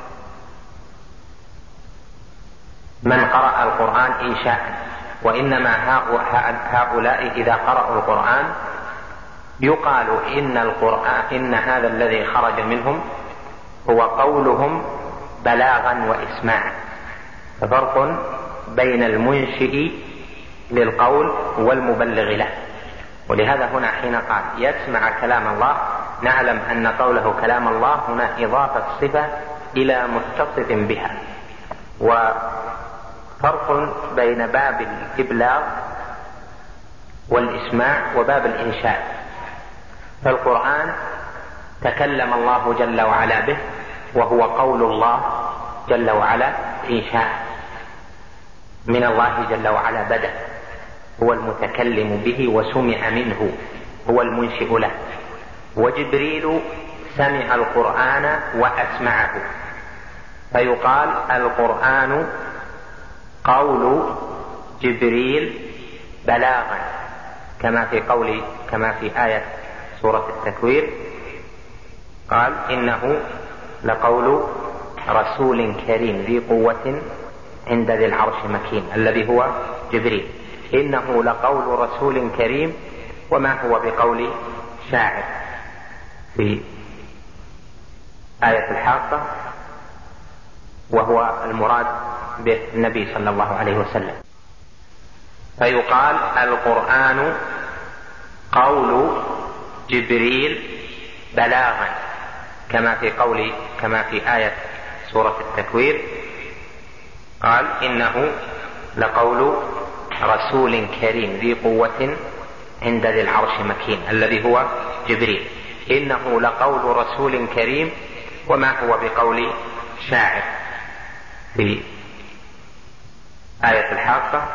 Speaker 1: من قرأ القرآن إنشاء، وإنما هؤلاء إذا قرأوا القرآن يقال إن هذا الذي خرج منهم هو قولهم بلاغا وإسماعا. ففرق بين المنشئ للقول والمبلغ له. ولهذا هنا حين قال يسمع كلام الله، نعلم أن قوله كلام الله هنا إضافة صفة إلى متصف بها. وفرق بين باب الإبلاغ والإسماع وباب الإنشاء. فالقرآن تكلم الله جل وعلا به، وهو قول الله جل وعلا إنشاء من الله جل وعلا، بدأ، هو المتكلم به وسمع منه، هو المنشئ له. وجبريل سمع القرآن وأسمعه، فيقال القرآن قول جبريل بلاغا، كما في آية سورة التكوير قال إنه لقول رسول كريم ذي قوة عند ذي العرش مكين، الذي هو جبريل. إنه لقول رسول كريم، وما هو بقول شاعر في آية الحاقة، وهو المراد بالنبي صلى الله عليه وسلم. فيقال القرآن قول جبريل بلاغا، كما في آية سورة التكوير قال إنه لقول رسول كريم ذي قوة عند ذي العرش مكين، الذي هو جبريل. إنه لقول رسول كريم وما هو بقول شاعر في آية الحاقة،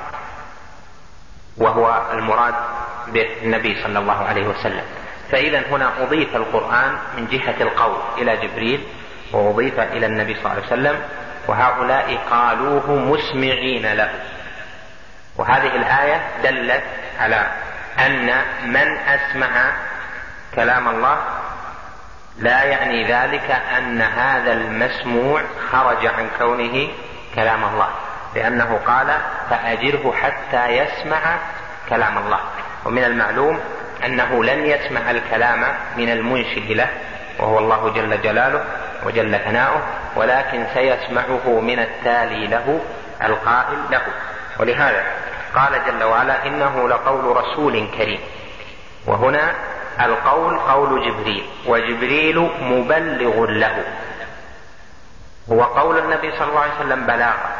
Speaker 1: وهو المراد بالنبي صلى الله عليه وسلم. فإذا هنا أضيف القرآن من جهة القول إلى جبريل وأضيف إلى النبي صلى الله عليه وسلم، وهؤلاء قالوه مسمعين له. وهذه الآية دلت على أن من أسمع كلام الله لا يعني ذلك أن هذا المسموع خرج عن كونه كلام الله، لأنه قال فأجره حتى يسمع كلام الله. ومن المعلوم أنه لن يسمع الكلام من المنشئ له وهو الله جل جلاله وجل ثناؤه، ولكن سيسمعه من التالي له القائل له. ولهذا قال جل وعلا إنه لقول رسول كريم، وهنا القول قول جبريل، وجبريل مبلغ له، هو قول النبي صلى الله عليه وسلم بلاغا.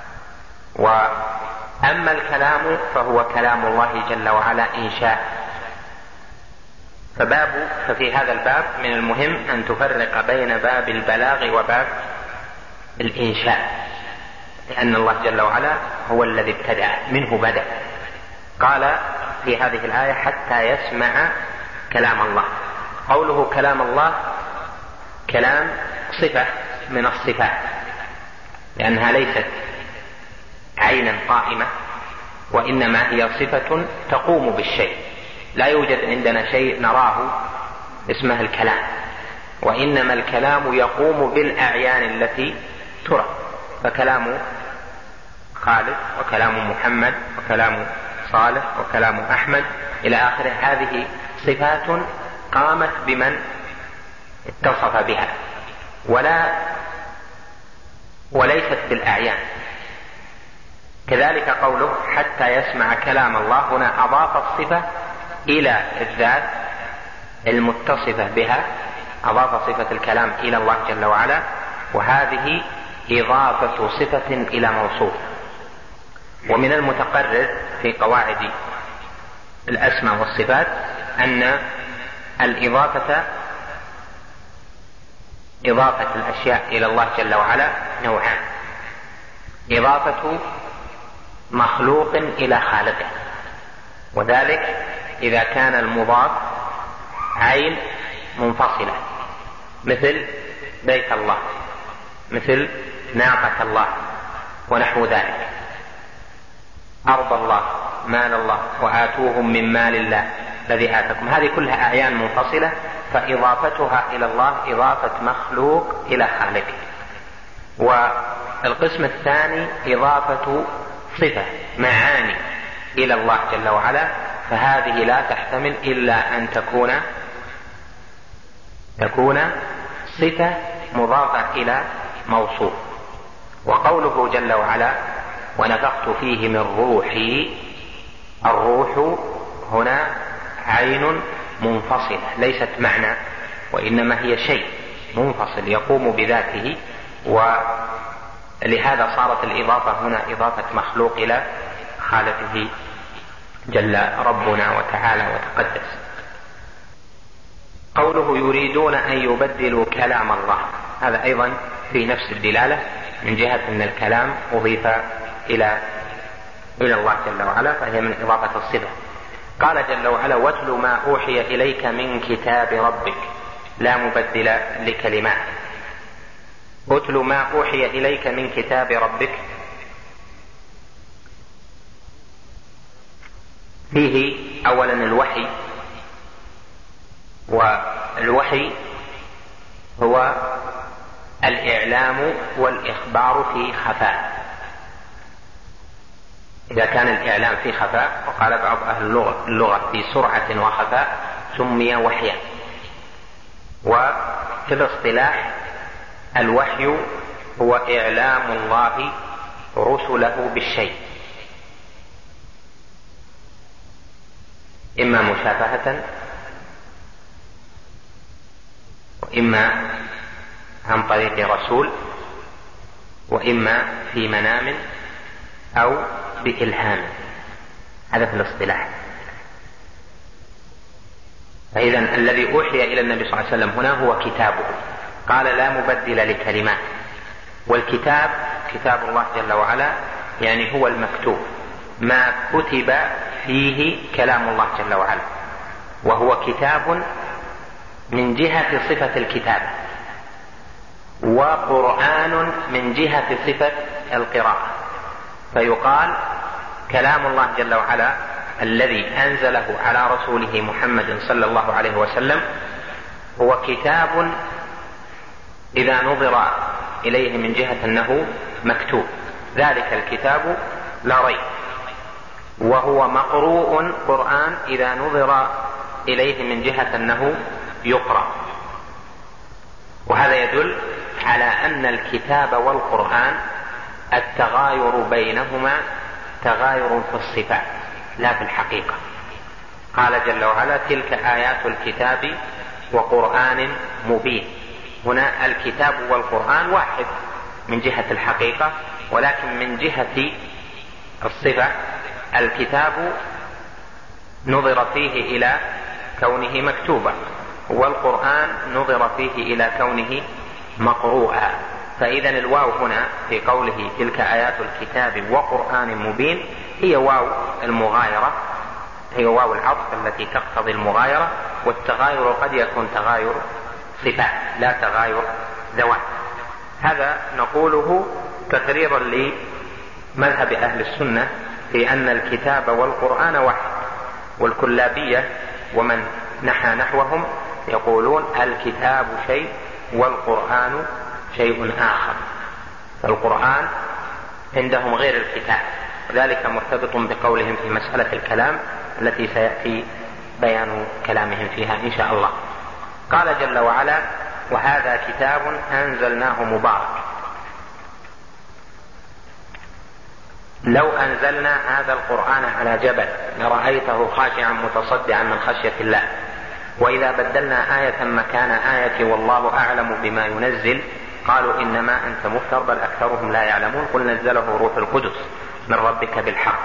Speaker 1: وأما الكلام فهو كلام الله جل وعلا إنشاء. ففي هذا الباب من المهم أن تفرق بين باب البلاغ وباب الإنشاء، لأن الله جل وعلا هو الذي ابتدع، منه بدأ. قال في هذه الآية حتى يسمع كلام الله. قوله كلام الله كلام صفة من الصفات، لأنها ليست عينا قائمة، وإنما هي صفة تقوم بالشيء. لا يوجد عندنا شيء نراه اسمه الكلام، وإنما الكلام يقوم بالأعيان التي ترى. فكلام خالد وكلام محمد وكلام صالح وكلام أحمد إلى آخره، هذه صفات قامت بمن اتصف بها وليست بالأعيان. كذلك قوله حتى يسمع كلام الله، هنا أضاف الصفة إلى الذات المتصفة بها، أضاف صفة الكلام إلى الله جل وعلا، وهذه إضافة صفة إلى موصوف. ومن المتقرر في قواعد الأسماء والصفات أن إضافة الأشياء إلى الله جل وعلا نوعان: إضافة مخلوق إلى خالقه، وذلك إذا كان المضاف عين منفصلة، مثل بيت الله، مثل ناقة الله ونحو ذلك، أرض الله، مال الله، وآتوهم من مال الله الذي آتاكم. هذه كلها أعيان منفصلة، فإضافتها إلى الله إضافة مخلوق إلى خالقه. والقسم الثاني إضافة صفة معاني إلى الله جل وعلا، فهذه لا تحتمل إلا أن تكون صفة مضافة إلى موصوف. وقوله جل وعلا ونفخت فيه من روحي، الروح هنا عين منفصلة ليست معنى، وإنما هي شيء منفصل يقوم بذاته، ولهذا صارت الإضافة هنا إضافة مخلوق إلى خالقه جل ربنا وتعالى وتقدس. قوله يريدون أن يبدلوا كلام الله، هذا أيضا في نفس الدلالة من جهة أن الكلام أضيف إلى الله جل وعلا، فهي من إضافة الصفة. قال جل وعلا واتل ما أوحي إليك من كتاب ربك لا مبدل لكلماته. اتل ما أوحي إليك من كتاب ربك فيه أولا الوحي، والوحي هو الإعلام والإخبار في خفاء. إذا كان الإعلام في خفاء، وقال بعض أهل اللغة في سرعة وخفاء، سمي وحيا. وفي الاصطلاح الوحي هو إعلام الله رسله بالشيء، إما مشافهة وإما عن طريق رسول، وإما في منام أو بإلهام. هذا في الاصطلاح. فإذا الذي أوحي إلى النبي صلى الله عليه وسلم هنا هو كتابه، قال لا مبدل لكلمات. والكتاب كتاب الله جل وعلا يعني هو المكتوب، ما كتب فيه كلام الله جل وعلا، وهو كتاب من جهة صفة الكتابة، وقرآن من جهة صفة القراءة. فيقال كلام الله جل وعلا الذي أنزله على رسوله محمد صلى الله عليه وسلم هو كتاب إذا نظر إليه من جهة أنه مكتوب، ذلك الكتاب لا ريب. وهو مقروء قرآن إذا نظر إليه من جهة أنه يقرأ. وهذا يدل على أن الكتاب والقرآن التغاير بينهما تغاير في الصفات لا في الحقيقة. قال جل وعلا تلك آيات الكتاب وقرآن مبين. هنا الكتاب والقرآن واحد من جهة الحقيقة، ولكن من جهة الصفة الكتاب نظر فيه إلى كونه مكتوبا، والقرآن نظر فيه إلى كونه مقروءا. فإذا الواو هنا في قوله تلك آيات الكتاب وقرآن مبين هي واو المغايرة، هي واو العطف التي تقتضي المغايرة. والتغاير قد يكون تغاير صفات لا تغاير ذوات. هذا نقوله تقريرا لمذهب أهل السنة في أن الكتاب والقرآن واحد. والكلابية ومن نحى نحوهم يقولون الكتاب شيء والقرآن شيء آخر. فالقرآن عندهم غير الكتاب، وذلك مرتبط بقولهم في مسألة الكلام التي سيأتي بيان كلامهم فيها إن شاء الله. قال جل وعلا وهذا كتاب أنزلناه مبارك. لو أنزلنا هذا القرآن على جبل لرأيته خاشعا متصدعا من خشية الله، وإذا بدلنا آية مكان آية والله أعلم بما ينزل قالوا إنما أنت مفتر بل أكثرهم لا يعلمون قل نزله روح القدس من ربك بالحق.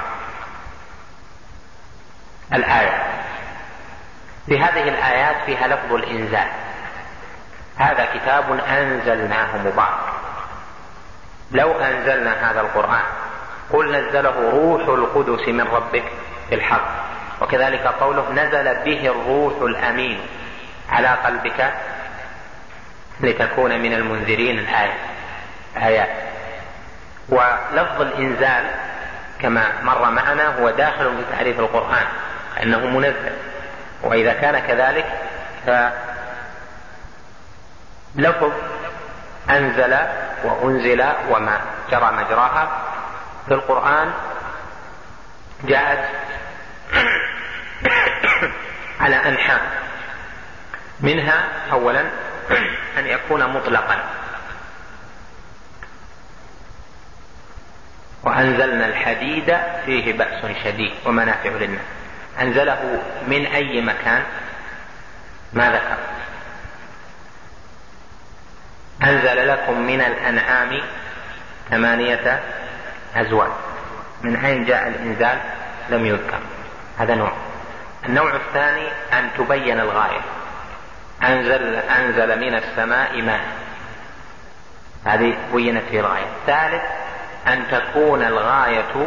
Speaker 1: الآية في هذه الآيات فيها لفظ الإنزال. هذا كتاب أنزلناه مبارك. لو أنزلنا هذا القرآن قل نزله روح القدس من ربك بالحق. وكذلك قوله نزل به الروح الأمين على قلبك لتكون من المنذرين. الآيات. ولفظ الإنزال كما مر معنا هو داخل في تعريف القرآن أنه منزل. وإذا كان كذلك فلفظ أنزل وأنزل وما جرى مجراها في القرآن جاءت على أنحاء. منها أولا أن يكون مطلقا، وأنزلنا الحديد فيه بأس شديد ومنافع للناس. أنزله من أي مكان ما ذكر. أنزل لكم من الأنعام 8 أزواج. من أين جاء الإنزال لم يذكر. هذا نوع. النوع الثاني أن تبين الغاية. أنزل من السماء ماء، هذه بينت في الغاية. الثالث أن تكون الغاية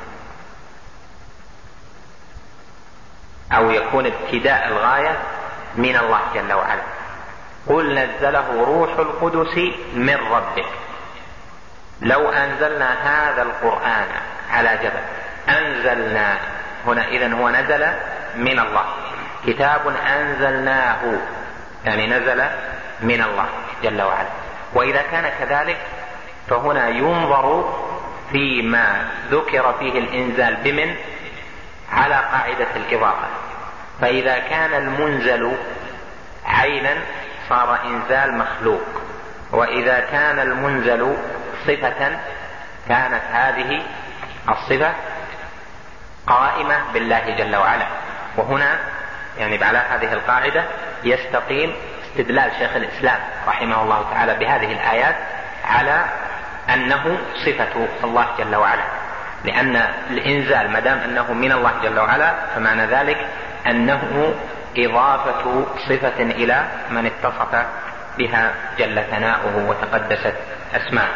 Speaker 1: أو يكون ابتداء الغاية من الله جل وعلا. قل نزله روح القدس من ربك. لو أنزلنا هذا القرآن على جبل. أنزلنا هنا إذن هو نزل من الله. كتاب أنزلناه يعني نزل من الله جل وعلا. وإذا كان كذلك فهنا ينظر فيما ذكر فيه الإنزال بمن على قاعدة الإضافة. فإذا كان المنزل عينا صار إنزال مخلوق، وإذا كان المنزل صفة كانت هذه الصفة قائمة بالله جل وعلا. وهنا يعني على هذه القاعدة يستقيم استدلال شيخ الإسلام رحمه الله تعالى بهذه الآيات على أنه صفة الله جل وعلا، لأن الإنزال مدام أنه من الله جل وعلا فمعنى ذلك أنه إضافة صفة إلى من اتصف بها جل ثناؤه وتقدست أسماءه.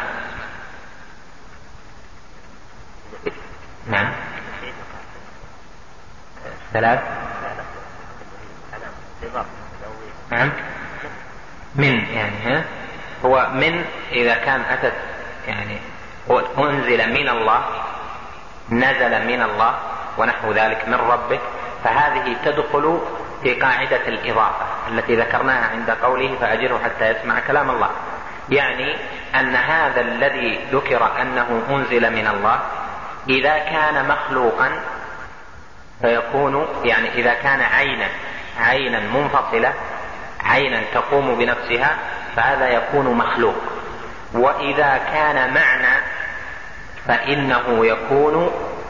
Speaker 1: نعم. 3. نعم. من يعني هو من إذا كان أتت يعني أنزل من الله، نزل من الله ونحو ذلك، من ربك، فهذه تدخل في قاعدة الإضافة التي ذكرناها عند قوله فأجره حتى يسمع كلام الله. يعني أن هذا الذي ذكر أنه أنزل من الله إذا كان مخلوقا فيكون يعني إذا كان عينا منفصلة، عينا تقوم بنفسها، فهذا يكون مخلوق. وإذا كان معنى فإنه يكون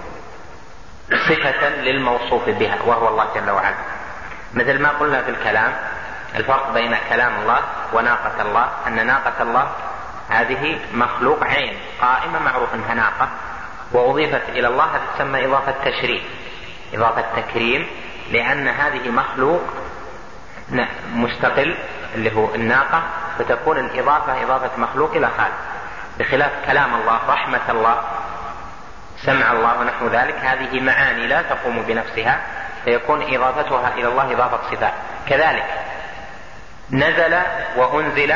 Speaker 1: صفة للموصوف بها وهو الله جل وعلا. مثل ما قلنا في الكلام، الفرق بين كلام الله وناقة الله أن ناقة الله هذه مخلوق عين قائمة معروف أنها ناقة، وأضيفت إلى الله هذه تسمى إضافة تشريف، إضافة تكريم، لأن هذه مخلوق مستقل اللي هو الناقة، فتكون الإضافة إضافة مخلوق إلى خالق، بخلاف كلام الله، رحمة الله، سمع الله ونحو ذلك، هذه معاني لا تقوم بنفسها، فيكون إضافتها إلى الله إضافة صفات. كذلك نزل وأنزل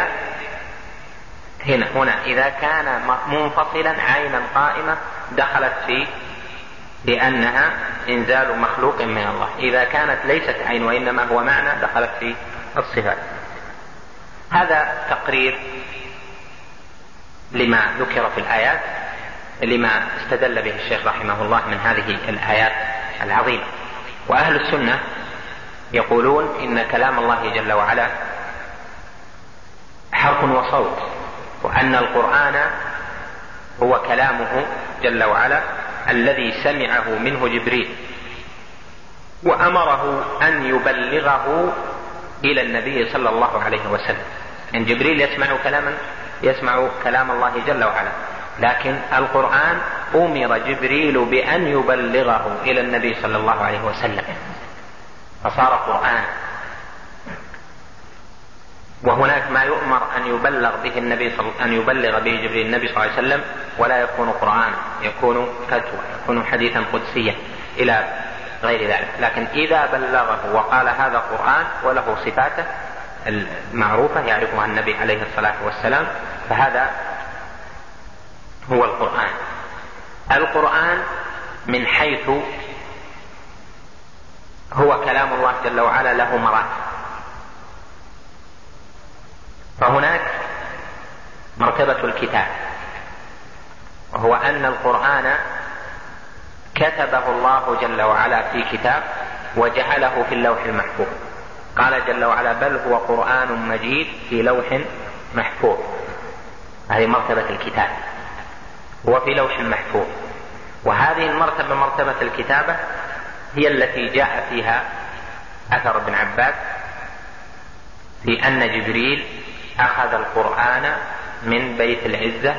Speaker 1: هنا إذا كان منفصلا عينا قائمة دخلت فيه لأنها إنزال مخلوق من الله. إذا كانت ليست عين وإنما هو معنى دخلت في الصفات. هذا تقرير لما ذكر في الآيات، لما استدل به الشيخ رحمه الله من هذه الآيات العظيمة. وأهل السنة يقولون إن كلام الله جل وعلا حرف وصوت، وأن القرآن هو كلامه جل وعلا الذي سمعه منه جبريل وأمره أن يبلغه إلى النبي صلى الله عليه وسلم. إن جبريل يسمع كلام الله جل وعلا، لكن القرآن أمر جبريل بأن يبلغه إلى النبي صلى الله عليه وسلم فصار قرآن. وهناك ما يؤمر أن يبلغ به جبريل النبي صلى الله عليه وسلم ولا يكون قرآن، يكون فتوى، يكون حديثا قدسيا إلى غير ذلك. لكن إذا بلغه وقال هذا قرآن وله صفاته المعروفة يعرفها النبي عليه الصلاة والسلام، فهذا هو القرآن. القرآن من حيث هو كلام الله جل وعلا له مراتب. فهناك مرتبة الكتاب، وهو أن القرآن كتبه الله جل وعلا في كتاب وجعله في اللوح المحفوظ. قال جل وعلا بل هو قرآن مجيد في لوح محفوظ. هذه مرتبة الكتاب، هو في لوح محفوظ. وهذه المرتبة مرتبة الكتابة هي التي جاء فيها أثر ابن عباس في أن جبريل أخذ القرآن من بيت العزة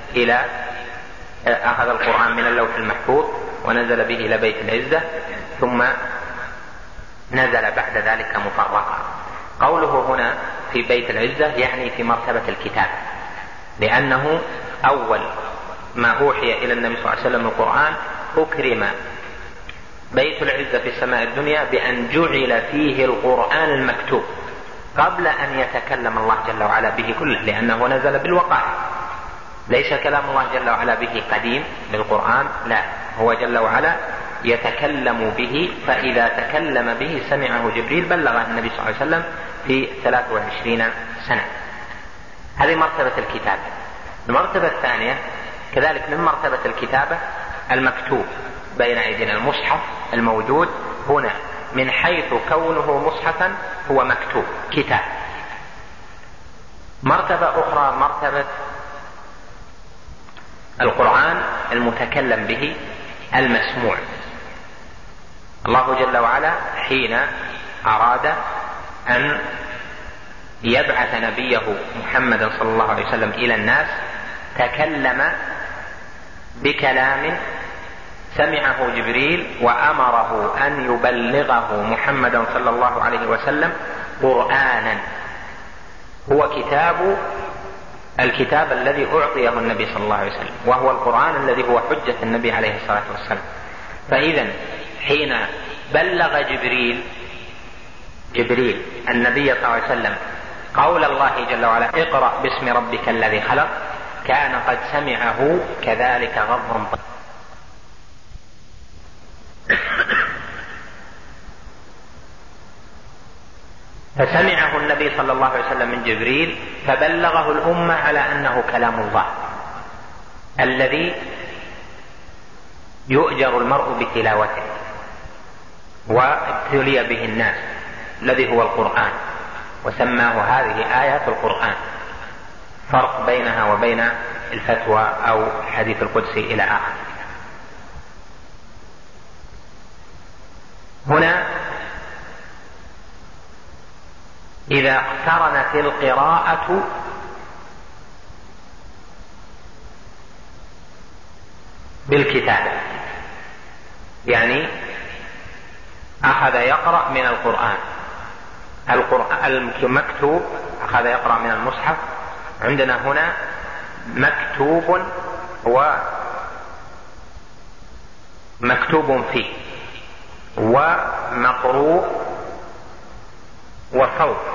Speaker 1: أخذ القرآن من اللوح المحفوظ ونزل به إلى بيت العزة، ثم نزل بعد ذلك مفرقا. قوله هنا في بيت العزة يعني في مرتبة الكتاب، لأنه أول ما أوحي إلى النبي صلى الله عليه وسلم القرآن أكرم بيت العزة في السماء الدنيا بأن جعل فيه القرآن المكتوب قبل أن يتكلم الله جل وعلا به كله، لأنه نزل بالوقائع. ليس كلام الله جل وعلا به قديم بالقرآن، لا، هو جل وعلا يتكلم به، فإذا تكلم به سمعه جبريل بلغه النبي صلى الله عليه وسلم في 23 سنة. هذه مرتبة الكتابة. المرتبة الثانية كذلك من مرتبة الكتابة المكتوب بين أيدينا، المصحف الموجود هنا من حيث كونه مصحفا هو مكتوب كتاب. مرتبة أخرى مرتبة القرآن المتكلم به المسموع. الله جل وعلا حين أراد أن يبعث نبيه محمدا صلى الله عليه وسلم إلى الناس تكلم بكلام سمعه جبريل وأمره أن يبلغه محمدا صلى الله عليه وسلم قرآنا، هو الكتاب الذي أعطيه النبي صلى الله عليه وسلم، وهو القرآن الذي هو حجة النبي عليه الصلاة والسلام. فإذا حين بلغ جبريل النبي صلى الله عليه وسلم قول الله جل وعلا اقرأ باسم ربك الذي خلق، كان قد سمعه كذلك غضا طريا. فسمعه النبي صلى الله عليه وسلم من جبريل فبلغه الأمة على أنه كلام الله الذي يؤجر المرء بتلاوته وابتلي به الناس، الذي هو القرآن، وسماه هذه آيات القرآن، فرق بينها وبين الفتوى أو الحديث القدسي إلى آخر. هنا إذا اقترنت القراءة بالكتابة، يعني أخذ يقرأ من القرآن المكتوب، أخذ يقرأ من المصحف. عندنا هنا مكتوب ومكتوب فيه، ومقروء وصوت.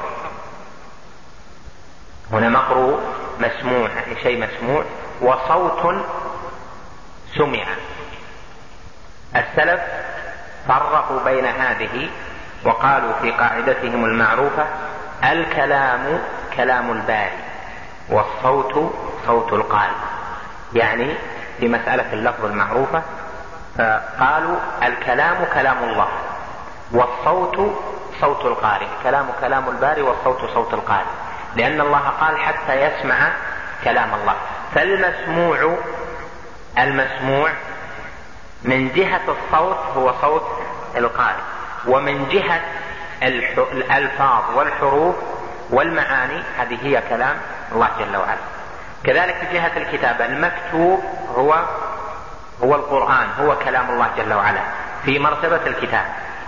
Speaker 1: هنا مقروء مسموع، يعني شيء مسموع، وصوت سمع. السلف فرقوا بين هذه وقالوا في قاعدتهم المعروفة الكلام كلام الباري والصوت صوت القارئ. يعني في مسألة اللفظ المعروفة فقالوا الكلام كلام الله والصوت صوت القارئ، كلام كلام الباري والصوت صوت القارئ، لأن الله قال حتى يسمع كلام الله. فالمسموع من جهة الصوت هو صوت القارئ، ومن جهة الألفاظ والحروف والمعاني هذه هي كلام الله جل وعلا. كذلك في جهة الكتابة المكتوب هو القرآن، هو كلام الله جل وعلا في مرتبة الكتاب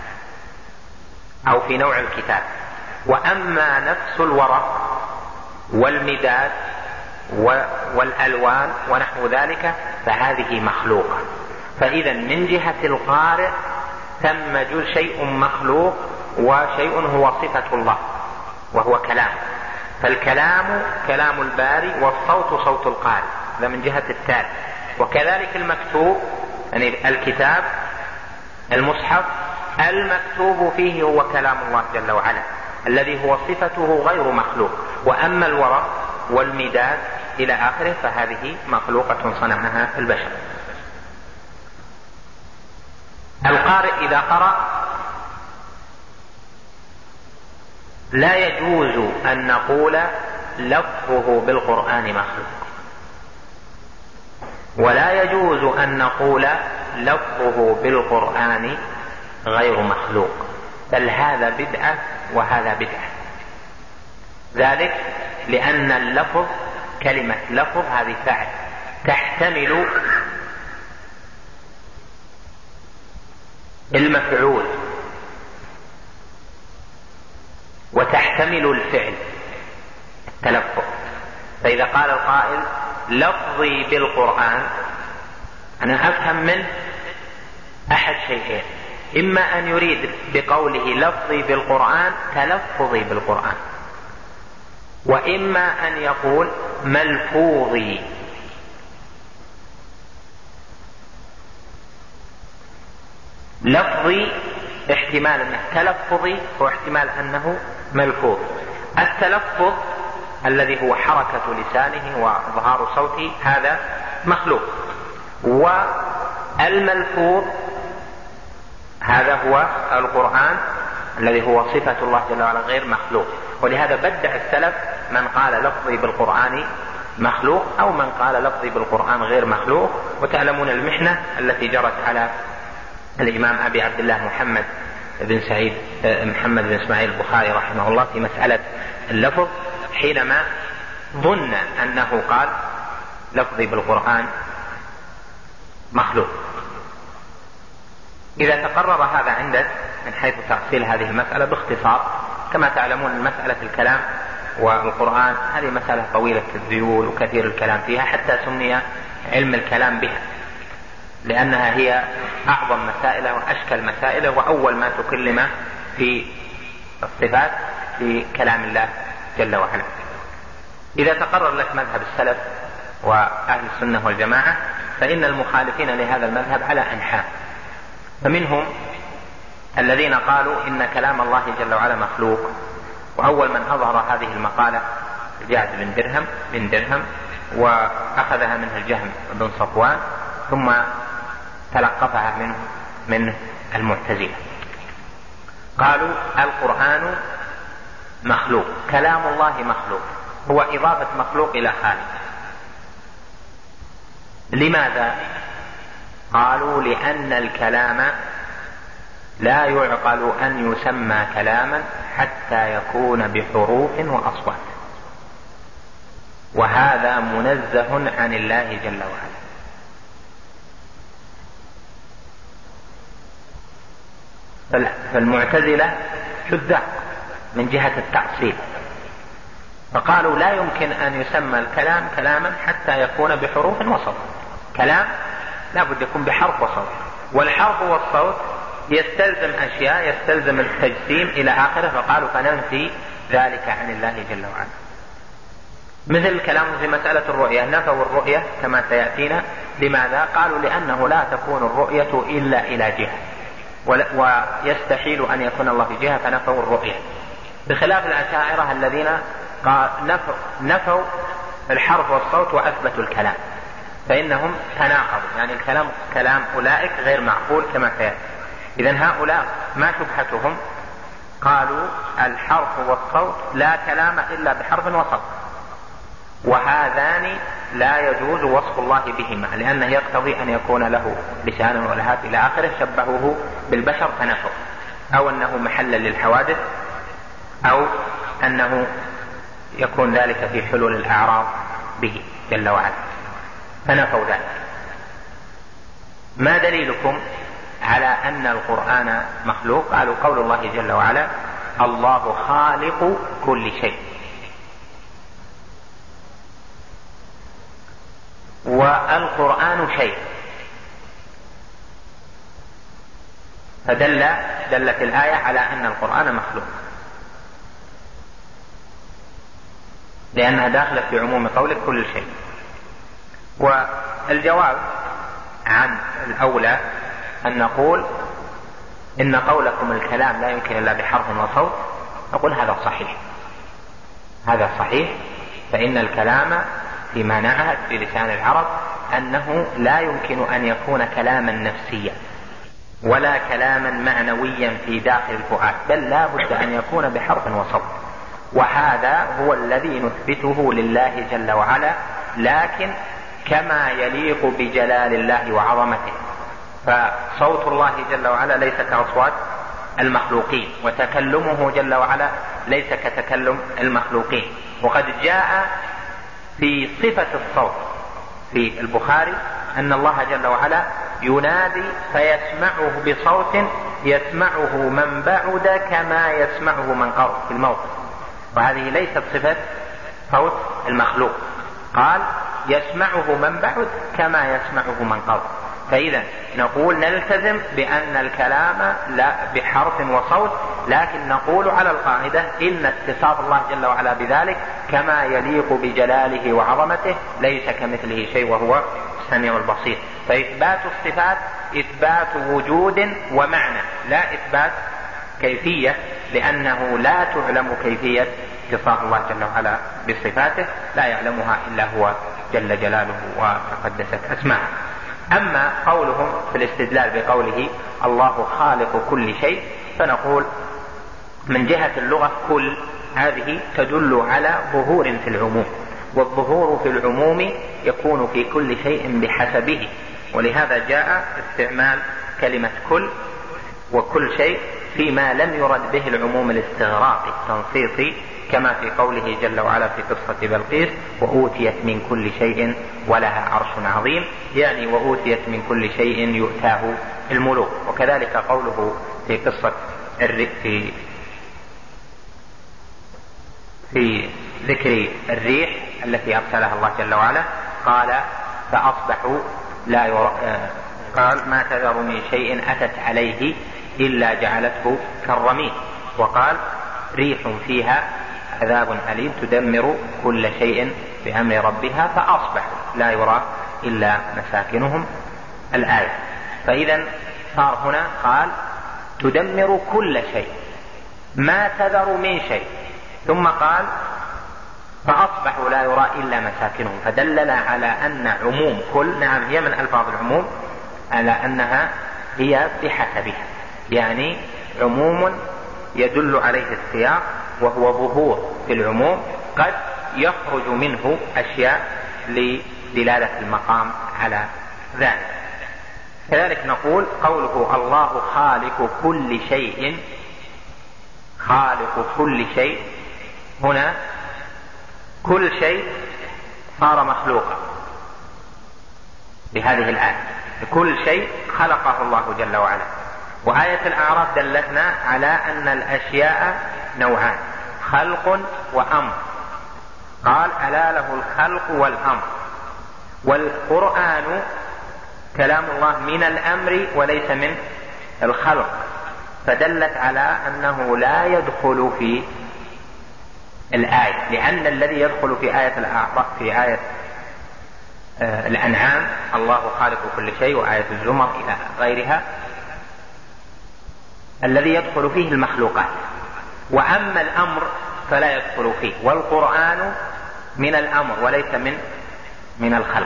Speaker 1: أو في نوع الكتاب. وأما نفس الورق والمداد والألوان ونحو ذلك فهذه مخلوقة. فإذا من جهة القارئ ثم شيء مخلوق وشيء هو صفة الله وهو كلام. فالكلام كلام الباري والصوت صوت القارئ، هذا من جهة التالي. وكذلك المكتوب يعني الكتاب المصحف المكتوب فيه هو كلام الله جل وعلا الذي هو صفته غير مخلوق. وأما الورق والمداد إلى آخره فهذه مخلوقة صنعها البشر. القارئ إذا قرأ لا يجوز أن نقول لفظه بالقرآن مخلوق، ولا يجوز أن نقول لفظه بالقرآن غير مخلوق، بل هذا بدعة وهذا بدعة. ذلك لأن اللفظ كلمة لفظ هذه فعل تحتمل المفعول وتحتمل الفعل التلفظ. فإذا قال القائل لفظي بالقرآن أنا أفهم منه أحد شيئين، إما أن يريد بقوله لفظي بالقرآن تلفظي بالقرآن، وإما أن يقول ملفوظي. لفظي احتمال أنه تلفظي واحتمال أنه ملفوظ. التلفظ الذي هو حركة لسانه وإظهار صوته هذا مخلوق، والملفوظ هذا هو القرآن الذي هو صفة الله جل وعلا غير مخلوق. ولهذا بدع السلف من قال لفظي بالقرآن مخلوق أو من قال لفظي بالقرآن غير مخلوق. وتعلمون المحنة التي جرت على الإمام أبي عبد الله محمد بن إسماعيل البخاري رحمه الله في مسألة اللفظ حينما ظن أنه قال لفظي بالقرآن مخلوق. إذا تقرر هذا عندك من حيث تأصيل هذه المسألة باختصار، كما تعلمون مسألة الكلام والقرآن هذه مسألة طويلة الذيول وكثير الكلام فيها، حتى سمي علم الكلام بها، لأنها هي أعظم مسائله وأشكل مسائله وأول ما تكلم في الصفات في كلام الله جل وعلا. إذا تقرر لك مذهب السلف وأهل السنة والجماعة فإن المخالفين لهذا المذهب على أنحاء، فمنهم الذين قالوا إن كلام الله جل وعلا مخلوق، وأول من أظهر هذه المقالة جعد بن درهم وأخذها منه الجهم بن صفوان، ثم تلقفها من المعتزلة. قالوا القرآن مخلوق، كلام الله مخلوق، هو إضافة مخلوق إلى خالق. لماذا؟ قالوا لأن الكلام لا يعقل أن يسمى كلاما حتى يكون بحروف وأصوات، وهذا منزه عن الله جل وعلا. فالمعتزلة شذاذ من جهة التأصيل، فقالوا لا يمكن أن يسمى الكلام كلاما حتى يكون بحروف وصوت. كلام لا بد يكون بحرف وصوت، والحرف والصوت يستلزم أشياء، يستلزم التجسيم إلى آخره، فقالوا فننفي ذلك عن الله جل وعلا. مثل الكلام في مسألة الرؤية، نفوا الرؤية كما سيأتينا. لماذا؟ قالوا لأنه لا تكون الرؤية إلا إلى جهة، ويستحيل أن يكون الله في جهة، فنفوا الرؤية، بخلاف الأشاعرة الذين نفوا الحرف والصوت وأثبتوا الكلام، فإنهم تناقضوا، يعني الكلام كلام أولئك غير معقول كما سيأتي. إذن هؤلاء ما شبهتهم؟ قالوا الحرف والصوت لا كلام إلا بحرف وصوت، وهذان لا يجوز وصف الله بهما، لأنه يقتضي أن يكون له لسان ولهات إلى آخره، شبهوه بالبشر فنفوا، أو أنه محلا للحوادث، أو أنه يكون ذلك في حلول الأعراض به جل وعلا، فنفوا ذلك. ما دليلكم على أن القرآن مخلوق؟ قالوا قول الله جل وعلا الله خالق كل شيء، والقرآن شيء، فدلت الآية على أن القرآن مخلوق، لأنها داخلة في عموم قولك كل شيء. والجواب عن الأولى أن نقول إن قولكم الكلام لا يمكن إلا بحرف وصوت، نقول هذا صحيح، هذا صحيح، فإن الكلام فيما نعهد في لسان العرب أنه لا يمكن أن يكون كلاما نفسيا ولا كلاما معنويا في داخل الفؤاد، بل لا بد أن يكون بحرف وصوت، وهذا هو الذي نثبته لله جل وعلا، لكن كما يليق بجلال الله وعظمته. فصوت الله جل وعلا ليس كأصوات المخلوقين، وتكلمه جل وعلا ليس كتكلم المخلوقين. وقد جاء في صفة الصوت في البخاري أن الله جل وعلا ينادي فيسمعه بصوت يسمعه من بعد كما يسمعه من قرب في الموقف، وهذه ليست صفة صوت المخلوق، قال يسمعه من بعد كما يسمعه من قرب. فإذا نقول نلتزم بأن الكلام لا بحرف وصوت، لكن نقول على القاعدة إن اتصاف الله جل وعلا بذلك كما يليق بجلاله وعظمته، ليس كمثله شيء وهو السميع البصير. فإثبات الصفات إثبات وجود ومعنى، لا إثبات كيفية، لأنه لا تعلم كيفية اتصاف الله جل وعلا بصفاته، لا يعلمها إلا هو جل جلاله وتقدست أسماءه. أما قولهم في الاستدلال بقوله الله خالق كل شيء، فنقول من جهة اللغة كل هذه تدل على ظهور في العموم، والظهور في العموم يكون في كل شيء بحسبه، ولهذا جاء استعمال كلمة كل وكل شيء فيما لم يرد به العموم الاستغراقي التنصيصي كما في قوله جل وعلا في قصة بلقيس: وأوتيت من كل شيء ولها عرش عظيم، يعني وأوتيت من كل شيء يؤتاه الملوك. وكذلك قوله في قصة في ذكر الريح التي أرسلها الله جل وعلا قال: فأصبحوا لا قال: ما تذر من شيء أتت عليه إلا جعلته كالرميم. وقال: ريح فيها عذاب أليم تدمر كل شيء بأمر ربها فأصبحوا لا يرى إلا مساكنهم الآية. فإذا صار هنا قال: تدمر كل شيء، ما تذر من شيء، ثم قال: فأصبحوا لا يرى إلا مساكنهم، فدلل على أن عموم كل، نعم هي من ألفاظ العموم، على أنها هي بحسبها، يعني عموم يدل عليه السياق، وهو ظهور في العموم قد يخرج منه أشياء لدلالة المقام على ذلك. كذلك نقول قوله: الله خالق كل شيء، خالق كل شيء، هنا كل شيء صار مخلوقا بهذه الآية، كل شيء خلقه الله جل وعلا. وآية الأعراف دلتنا على أن الأشياء نوعان: خلق وأمر. قال: ألا له الخلق والأمر. والقرآن كلام الله من الأمر وليس من الخلق، فدلت على أنه لا يدخل في الآية، لأن الذي يدخل في آية الأعراف في آية الأنعام الله خالق كل شيء، وآية الزمر إلى غيرها، الذي يدخل فيه المخلوقات، وأما الأمر فلا يدخل فيه. والقرآن من الأمر وليس من الخلق.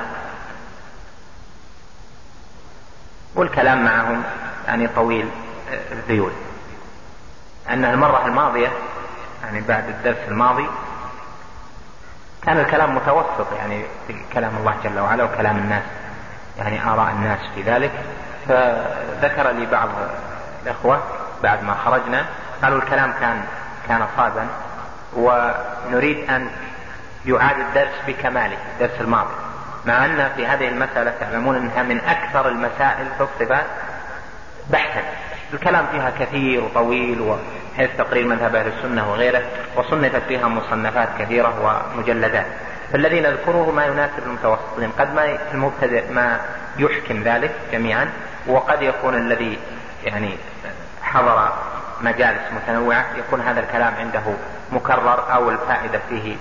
Speaker 1: والكلام معهم يعني طويل الذيول، أن المرة الماضية يعني بعد الدرس الماضي كان الكلام متوسط يعني في كلام الله جل وعلا وكلام الناس، يعني آراء الناس في ذلك. فذكر لي بعض الأخوة بعد ما خرجنا قالوا الكلام كان صعبا، ونريد أن يعاد الدرس بكماله، الدرس الماضي، مع أن في هذه المسألة تعلمون أنها من أكثر المسائل في الصفات بحثا، الكلام فيها كثير وطويل، وحيث تقرير مذهب أهل السنة وغيره، وصنفت فيها مصنفات كثيرة ومجلدات. فالذي نذكره ما يناسب المتوسطين، قد ما المبتدئ ما يحكم ذلك جميعا، وقد يكون الذي يعني حضر مجالس متنوعة يكون هذا الكلام عنده مكرر، أو الفائدة فيه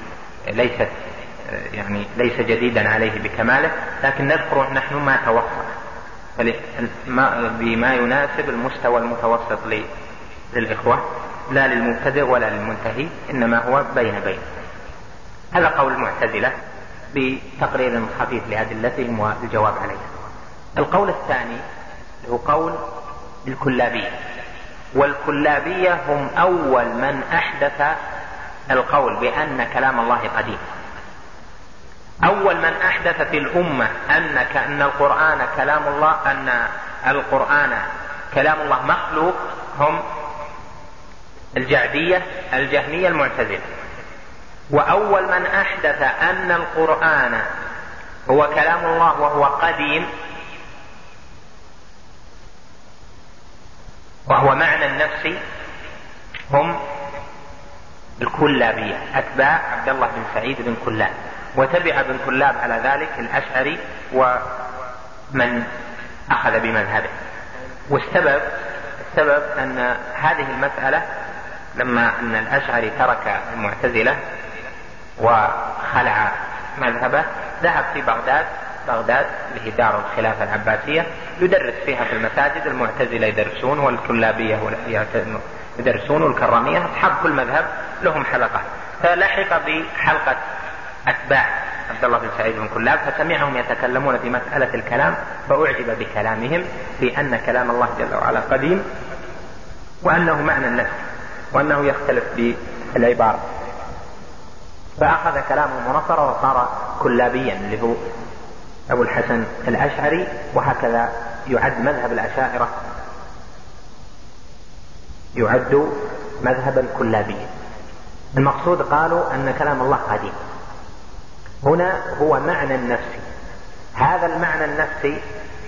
Speaker 1: ليس جديدا عليه بكماله، لكن نذكر نحن ما توسط بما يناسب المستوى المتوسط للإخوة، لا للمبتدئ ولا للمنتهي، إنما هو بين. هذا قول المعتزلة بتقرير خفيف لأدلتهم والجواب عليها. القول الثاني هو قول الكلابية، والكلابية هم أول من أحدث القول بأن كلام الله قديم. أول من أحدث في الأمة أن القرآن كلام الله، أن القرآن كلام الله مخلوق، هم الجهمية المعتزلة. وأول من أحدث أن القرآن هو كلام الله وهو قديم وهو معنى النفسي هم الكلابية، أتباع عبد الله بن سعيد بن كلاب، وتبع بن كلاب على ذلك الأشعري ومن أخذ بمذهبه. والسبب أن هذه المسألة لما أن الأشعري ترك المعتزلة وخلع مذهبه ذهب في بغداد اللي هي دار الخلافة العباسية يدرس فيها في المساجد، المعتزلة يدرسون والكلابية يدرسون والكرامية، أصحاب كل مذهب لهم حلقة. فلحق بحلقة أتباع عبد الله بن سعيد بن كلاب، فسمعهم يتكلمون في مسألة الكلام فأعجب بكلامهم في أن كلام الله جل وعلا قديم، وأنه معنى النفس، وأنه يختلف بالعبارة، فأخذ كلامهم ونصره وصار كلابيا اللي هو أبو الحسن الأشعري. وهكذا يعد مذهب الأشاعرة يعد مذهبا كلابيا، المقصود قالوا أن كلام الله قديم. هنا هو معنى النفسي. هذا المعنى النفسي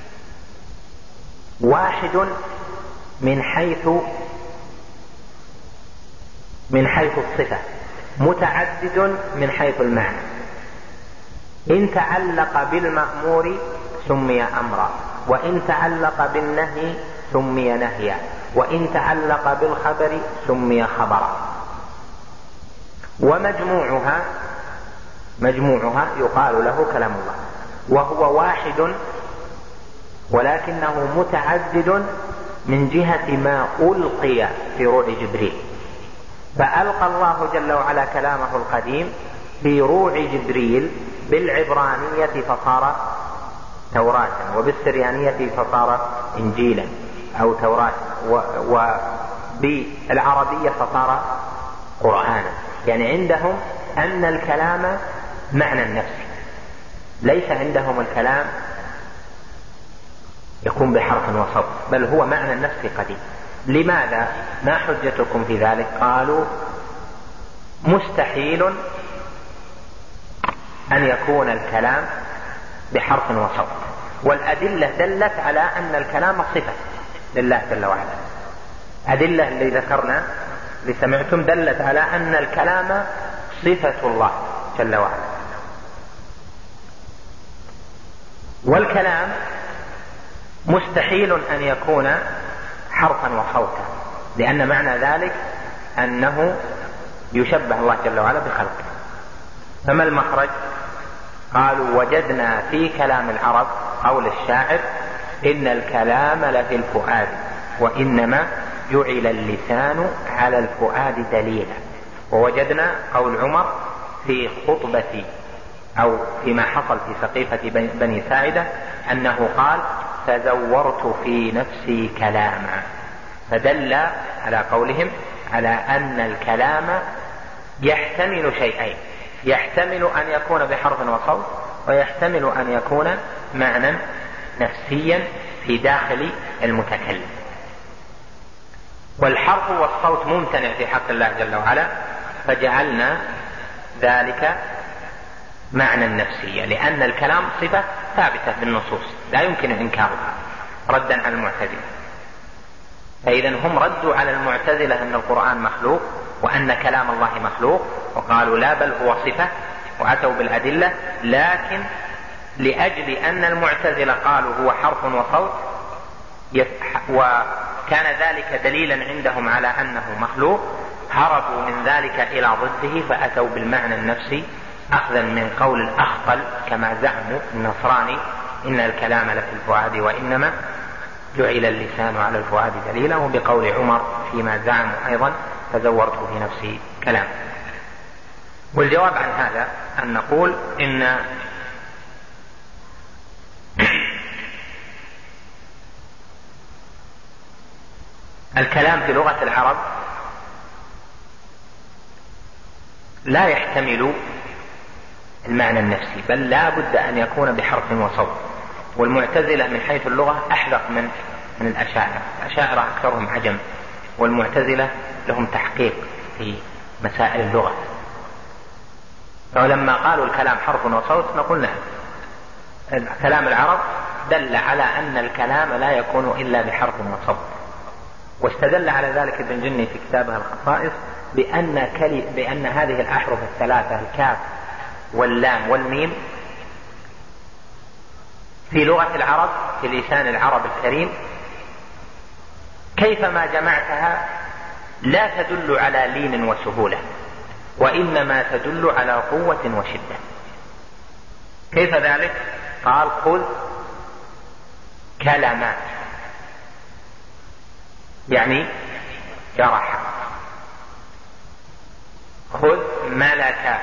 Speaker 1: واحد من حيث الصفة، متعدد من حيث المعنى. إن تعلق بالمأمور سمي أمرا، وإن تعلق بالنهي سمي نهيا، وإن تعلق بالخبر سمي خبرا. ومجموعها يقال له كلام الله، وهو واحد ولكنه متعدد من جهة ما ألقي في روع جبريل. فألقى الله جل وعلا كلامه القديم في روع جبريل بالعبرانية فصار توراة، وبالسريانية فصار إنجيلا أو توراة، وبالعربية فصار قرآنا. يعني عندهم أن الكلام معنى النفسي، ليس عندهم الكلام يكون بحرف وصوت، بل هو معنى النفسي قديم. لماذا؟ ما حجتكم في ذلك؟ قالوا مستحيل أن يكون الكلام بحرف وصوت، والأدلة دلت على أن الكلام صفة لله جل وعلا. أدلة اللي ذكرنا اللي سمعتم دلت على أن الكلام صفة الله جل وعلا. والكلام مستحيل أن يكون حرفا وصوتا، لأن معنى ذلك أنه يشبه الله جل وعلا بخلقه. فما المخرج؟ قالوا وجدنا في كلام العرب قول الشاعر إن الكلام لفي الفؤاد وإنما جعل اللسان على الفؤاد دليلا. ووجدنا قول عمر في خطبة أو فيما حصل في سقيفة بني ساعدة أنه قال تزورت في نفسي كلاما، فدل على قولهم على أن الكلام يحتمل شيئين، يحتمل أن يكون بحرف وصوت، ويحتمل أن يكون معنى نفسيا في داخل المتكلم. والحرف والصوت ممتنع في حق الله جل وعلا، فجعلنا ذلك معنى نفسيا، لأن الكلام صفة ثابتة بالنصوص لا يمكن إنكارها ردا على المعتزلة. فإذا هم ردوا على المعتزلة أن القرآن مخلوق وأن كلام الله مخلوق، وقالوا لا بل هو صفة، وأتوا بالأدلة. لكن لأجل أن المعتزلة قالوا هو حرف وصوت وكان ذلك دليلا عندهم على أنه مخلوق، هربوا من ذلك إلى ضده فأتوا بالمعنى النفسي أخذا من قول الأخطل كما زعموا النصراني إن الكلام لفي الفؤاد وإنما جعل اللسان على الفؤاد دليلا، وبقول عمر فيما زعموا أيضا تزورت في نفسي كلام. والجواب عن هذا أن نقول إن الكلام في لغة العرب لا يحتمل المعنى النفسي، بل لا بد أن يكون بحرف وصوت. والمعتزلة من حيث اللغة أحدق من الأشاعرة. الأشاعرة أكثرهم عجم، والمعتزلة لهم تحقيق في مسائل اللغة. فلما قالوا الكلام حرف وصوت نقول نعم، كلام العرب دل على أن الكلام لا يكون إلا بحرف وصوت. واستدل على ذلك ابن جني في كتابه الخصائص بأن هذه الأحرف الثلاثة الكاف واللام والميم في لغة العرب في لسان العرب الكريم كيفما جمعتها لا تدل على لين وسهولة، وإنما تدل على قوة وشدة. كيف ذلك؟ قال خذ كلمات يعني جرح، خذ ملك،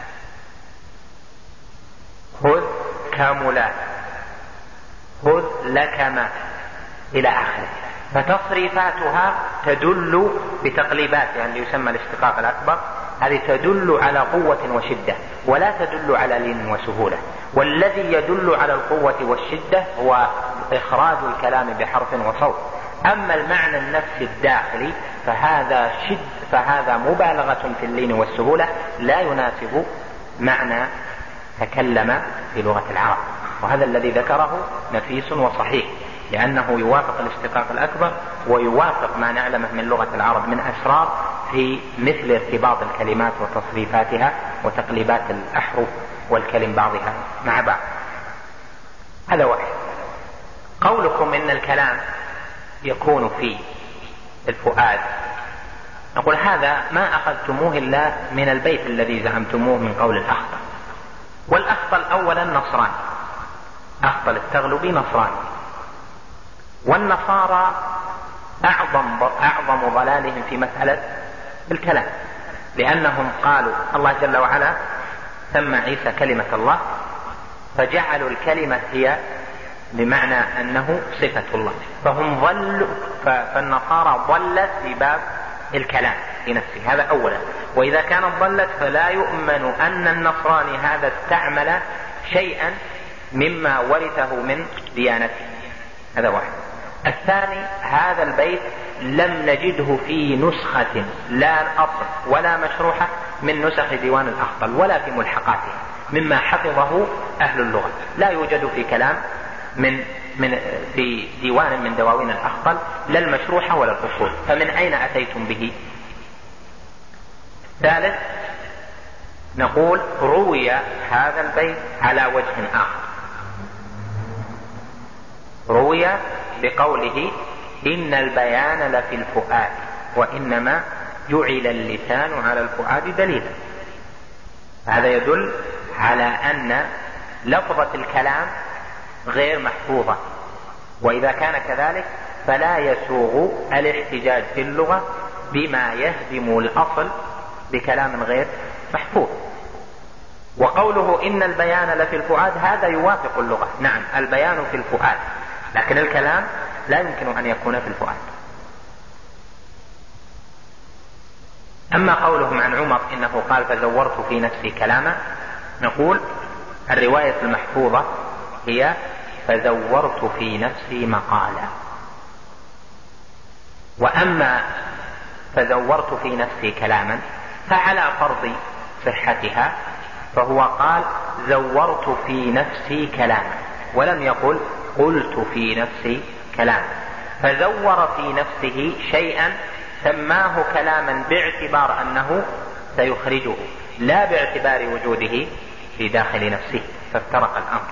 Speaker 1: خذ كملا، خذ لكما إلى آخره. فتصريفاتها تدل بتقليبات يعني يسمى الاشتقاق الأكبر، هذه تدل على قوة وشدة ولا تدل على لين وسهولة. والذي يدل على القوة والشدة هو إخراج الكلام بحرف وصوت. أما المعنى النفسي الداخلي فهذا مبالغة في اللين والسهولة، لا يناسب معنى تكلم في لغة العرب. وهذا الذي ذكره نفيس وصحيح، لأنه يوافق الاشتقاق الأكبر ويوافق ما نعلمه من لغة العرب من أسرار في مثل ارتباط الكلمات وتصريفاتها وتقليبات الأحرف والكلم بعضها مع بعض. هذا واحد. قولكم إن الكلام يكون في الفؤاد، نقول هذا ما أخذتموه إلا من البيت الذي زعمتموه من قول الأخطل. والأخطل أولا نصراني، أخطل التغلبي نصراني، والنصارى أعظم ضلالهم في مسألة الكلام، لأنهم قالوا الله جل وعلا سمى عيسى كلمة الله، فجعلوا الكلمة هي بمعنى أنه صفة الله، فهم ضلوا. فالنصارى ضلت في باب الكلام في نفسه، هذا أولا. وإذا كانت ضلت فلا يؤمن أن النصراني هذا استعمل شيئا مما ورثه من ديانته، هذا واحد. الثاني، هذا البيت لم نجده في نسخة لا أصل ولا مشروحة من نسخ ديوان الأخطل ولا في ملحقاته مما حفظه أهل اللغة، لا يوجد في كلام في ديوان من دواوين الأخطل لا المشروحة ولا الأصول، فمن أين أتيتم به؟ ثالث، نقول روي هذا البيت على وجه آخر، روي بقوله إن البيان لفي الفؤاد وإنما جعل اللسان على الفؤاد دليلا. هذا يدل على أن لفظة الكلام غير محفوظة، وإذا كان كذلك فلا يسوغ الاحتجاج في اللغة بما يهدم الأصل بكلام غير محفوظ. وقوله إن البيان لفي الفؤاد هذا يوافق اللغة، نعم البيان في الفؤاد، لكن الكلام لا يمكن أن يكون في الفؤاد. أما قولهم عن عمر إنه قال فزورت في نفسي كلاما، نقول الرواية المحفوظة هي فزورت في نفسي مقالا. وأما فزورت في نفسي كلاما فعلى فرض صحتها فهو قال زورت في نفسي كلاما، ولم يقل قلت في نفسي كلاما. فزور في نفسه شيئا سماه كلاما باعتبار أنه سيخرجه، لا باعتبار وجوده في داخل نفسه، فافترق الأمر.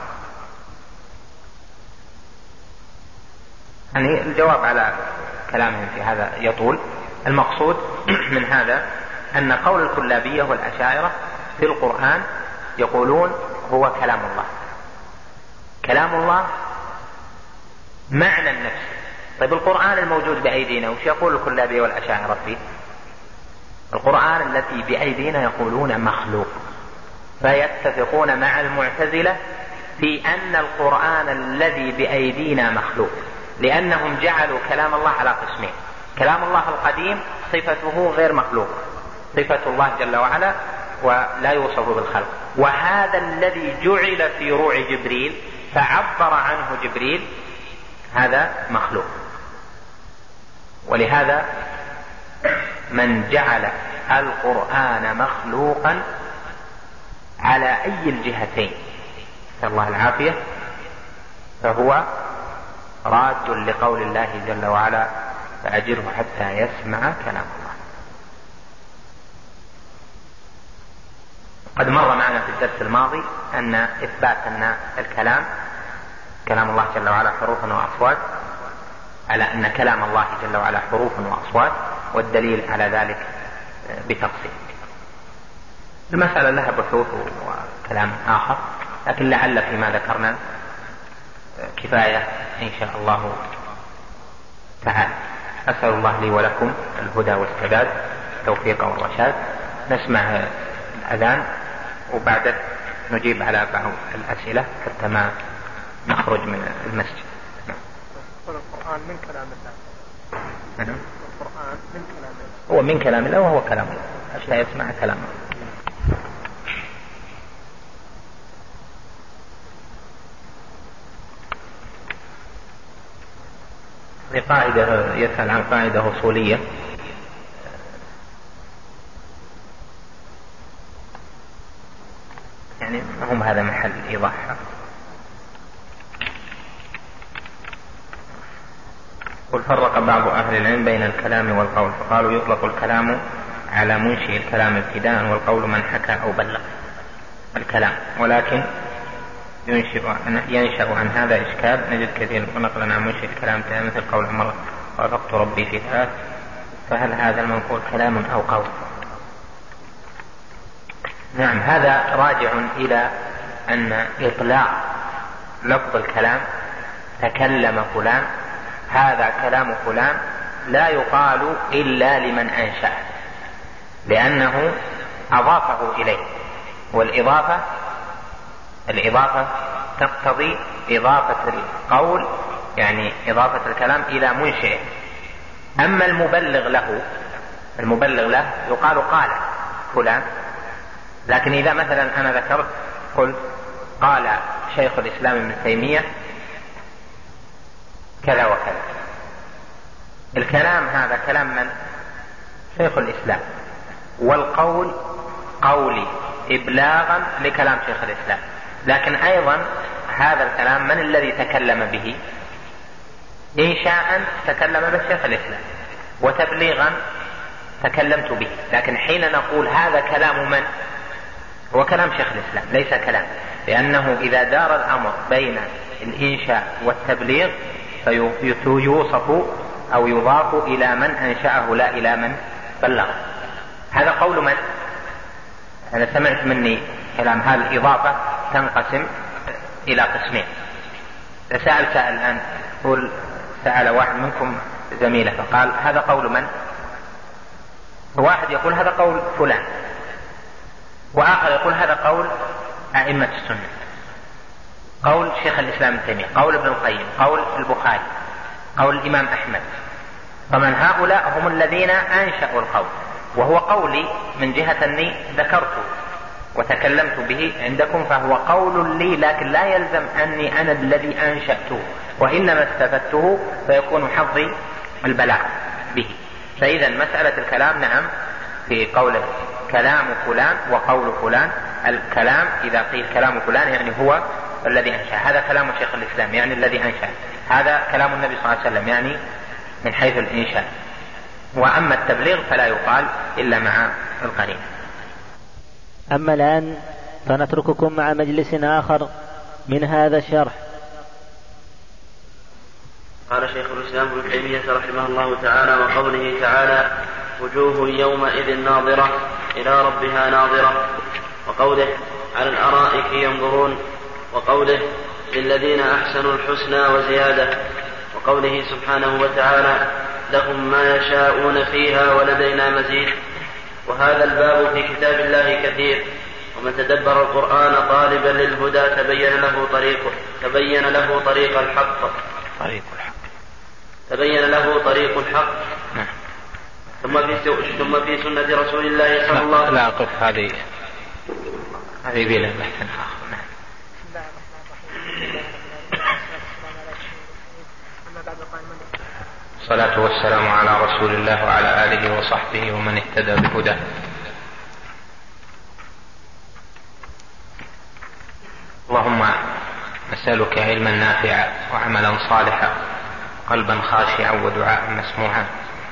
Speaker 1: يعني الجواب على كلامهم في هذا يطول. المقصود من هذا أن قول الكلابية والأشاعرة في القرآن يقولون هو كلام الله، كلام الله معنى النفس. طيب القرآن الموجود بأيدينا وش يقول الكلابية والأشاعرة فيه؟ القرآن الذي بأيدينا يقولون مخلوق، فيتفقون مع المعتزلة في أن القرآن الذي بأيدينا مخلوق، لأنهم جعلوا كلام الله على قسمين: كلام الله القديم صفته غير مخلوق، صفة الله جل وعلا ولا يوصف بالخلق، وهذا الذي جعل في روع جبريل فعبر عنه جبريل هذا مخلوق. ولهذا من جعل القرآن مخلوقا على أي الجهتين نسأل الله العافية فهو راد لقول الله جل وعلا فأجره حتى يسمع كلام الله. قد مر معنا في الدرس الماضي أن إثبات أن الكلام كلام الله جل وعلا حروف وأصوات، على أن كلام الله جل وعلا حروف وأصوات، والدليل على ذلك بتفصيل. المسألة لها بحوث وكلام آخر، لكن لعل فيما ذكرنا كفاية إن شاء الله تعالى. أسأل الله لي ولكم الهدى والسداد، التوفيق والرشاد. نسمع الأذان وبعد نجيب على بعض الأسئلة حتى ما نخرج من المسجد.
Speaker 6: القرآن من كلام الله. القرآن من كلام الله.
Speaker 1: هو من كلام الله وهو كلام الله حتى يسمع كلام الله. قاعدة يسأل عن قاعدة أصولية هذا محل إيضاح. قل فرق بعض أهل العلم بين الكلام والقول، فقالوا يطلق الكلام على منشئ الكلام ابتداء، والقول من حكى أو بلغ الكلام، ولكن ينشأ عن هذا إشكال نجد كثير ونقلا عن منشئ الكلام مثل قول عمر وافقت ربي في ثلاث، فهل هذا المنقول كلام أو قول؟ نعم، هذا راجع إلى أن إطلاق لفظ الكلام تكلم فلان هذا كلام فلان لا يقال إلا لمن أنشأ، لأنه أضافه إليه، الإضافة تقتضي إضافة القول، يعني إضافة الكلام إلى منشئه. أما المبلغ له يقال قال فلان، لكن إذا مثلا أنا ذكرت قلت قال شيخ الإسلام ابن تيمية كذا وكذا، الكلام هذا كلام من؟ شيخ الإسلام، والقول قولي إبلاغا لكلام شيخ الإسلام، لكن أيضا هذا الكلام من الذي تكلم به؟ إنشاء تكلم به شيخ الإسلام، وتبليغا تكلمت به، لكن حين نقول هذا كلام من؟ هو كلام شيخ الإسلام، ليس كلام، لأنه إذا دار الأمر بين الإنشاء والتبليغ فيوصف أو يضاف إلى من أنشأه لا إلى من بلغه. هذا قول من؟ أنا سمعت مني كلام، هذه الإضافة تنقسم إلى قسمين. سأل الآن، سأل واحد منكم زميله فقال هذا قول من؟ واحد يقول هذا قول فلان، وآخر يقول هذا قول أئمة السنة، قول شيخ الإسلام ابن تيمية، قول ابن القيم، قول البخاري، قول الإمام أحمد. فمن هؤلاء هم الذين أنشأوا القول، وهو قولي من جهة أني ذكرته وتكلمت به عندكم، فهو قول لي، لكن لا يلزم أني أنا الذي أنشأته، وإنما استفدته فيكون حظي البلاغ به. فإذا مسألة الكلام نعم في قوله كلام فلان وقول فلان، الكلام إذا قيل كلام فلان يعني هو الذي أنشأ، هذا كلام شيخ الإسلام يعني الذي أنشأ، هذا كلام النبي صلى الله عليه وسلم يعني من حيث الإنشاء. وأما التبليغ فلا يقال إلا مع القرينة.
Speaker 4: أما الآن فنترككم مع مجلس آخر من هذا الشرح.
Speaker 2: قال شيخ الإسلام ابن تيمية رحمه الله تعالى: وقوله تعالى: وجوه يومئذ ناظرة إلى ربها ناظرة، وقوله: على الأرائك ينظرون، وقوله: للذين أحسنوا الحسنى وزيادة، وقوله سبحانه وتعالى: لهم ما يشاءون فيها ولدينا مزيد. وهذا الباب في كتاب الله كثير، ومن تدبر القرآن طالبا للهدى تبين له طريق الحق. ثم في سنة رسول الله صلى الله عليه وسلم.
Speaker 1: لا أقف هذه بلا بحث آخر. الصلاة والسلام على رسول الله وعلى آله وصحبه ومن اهتدى بهداه. اللهم نسألك علما نافعا وعملا صالحا قلبا خاشعا ودعاء مسموعا.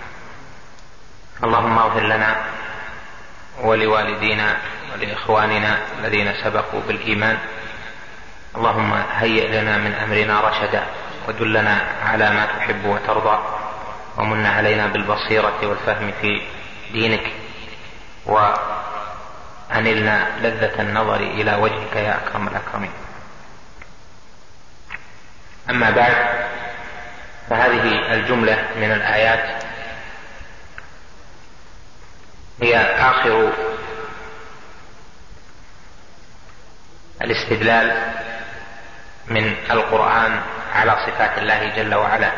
Speaker 1: اللهم اغفر لنا ولوالدينا ولإخواننا الذين سبقوا بالإيمان. اللهم هيئ لنا من أمرنا رشدا، ودلنا على ما تحب وترضى، ومن علينا بالبصيرة والفهم في دينك، وأنلنا لذة النظر إلى وجهك يا أكرم الأكرمين. أما بعد، فهذه الجملة من الآيات هي آخر الاستدلال من القرآن على صفات الله جل وعلا،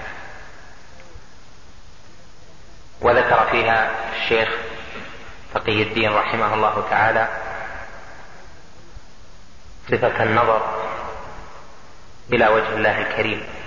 Speaker 1: وذكر فيها الشيخ تقي الدين رحمه الله تعالى صفة النظر إلى وجه الله الكريم،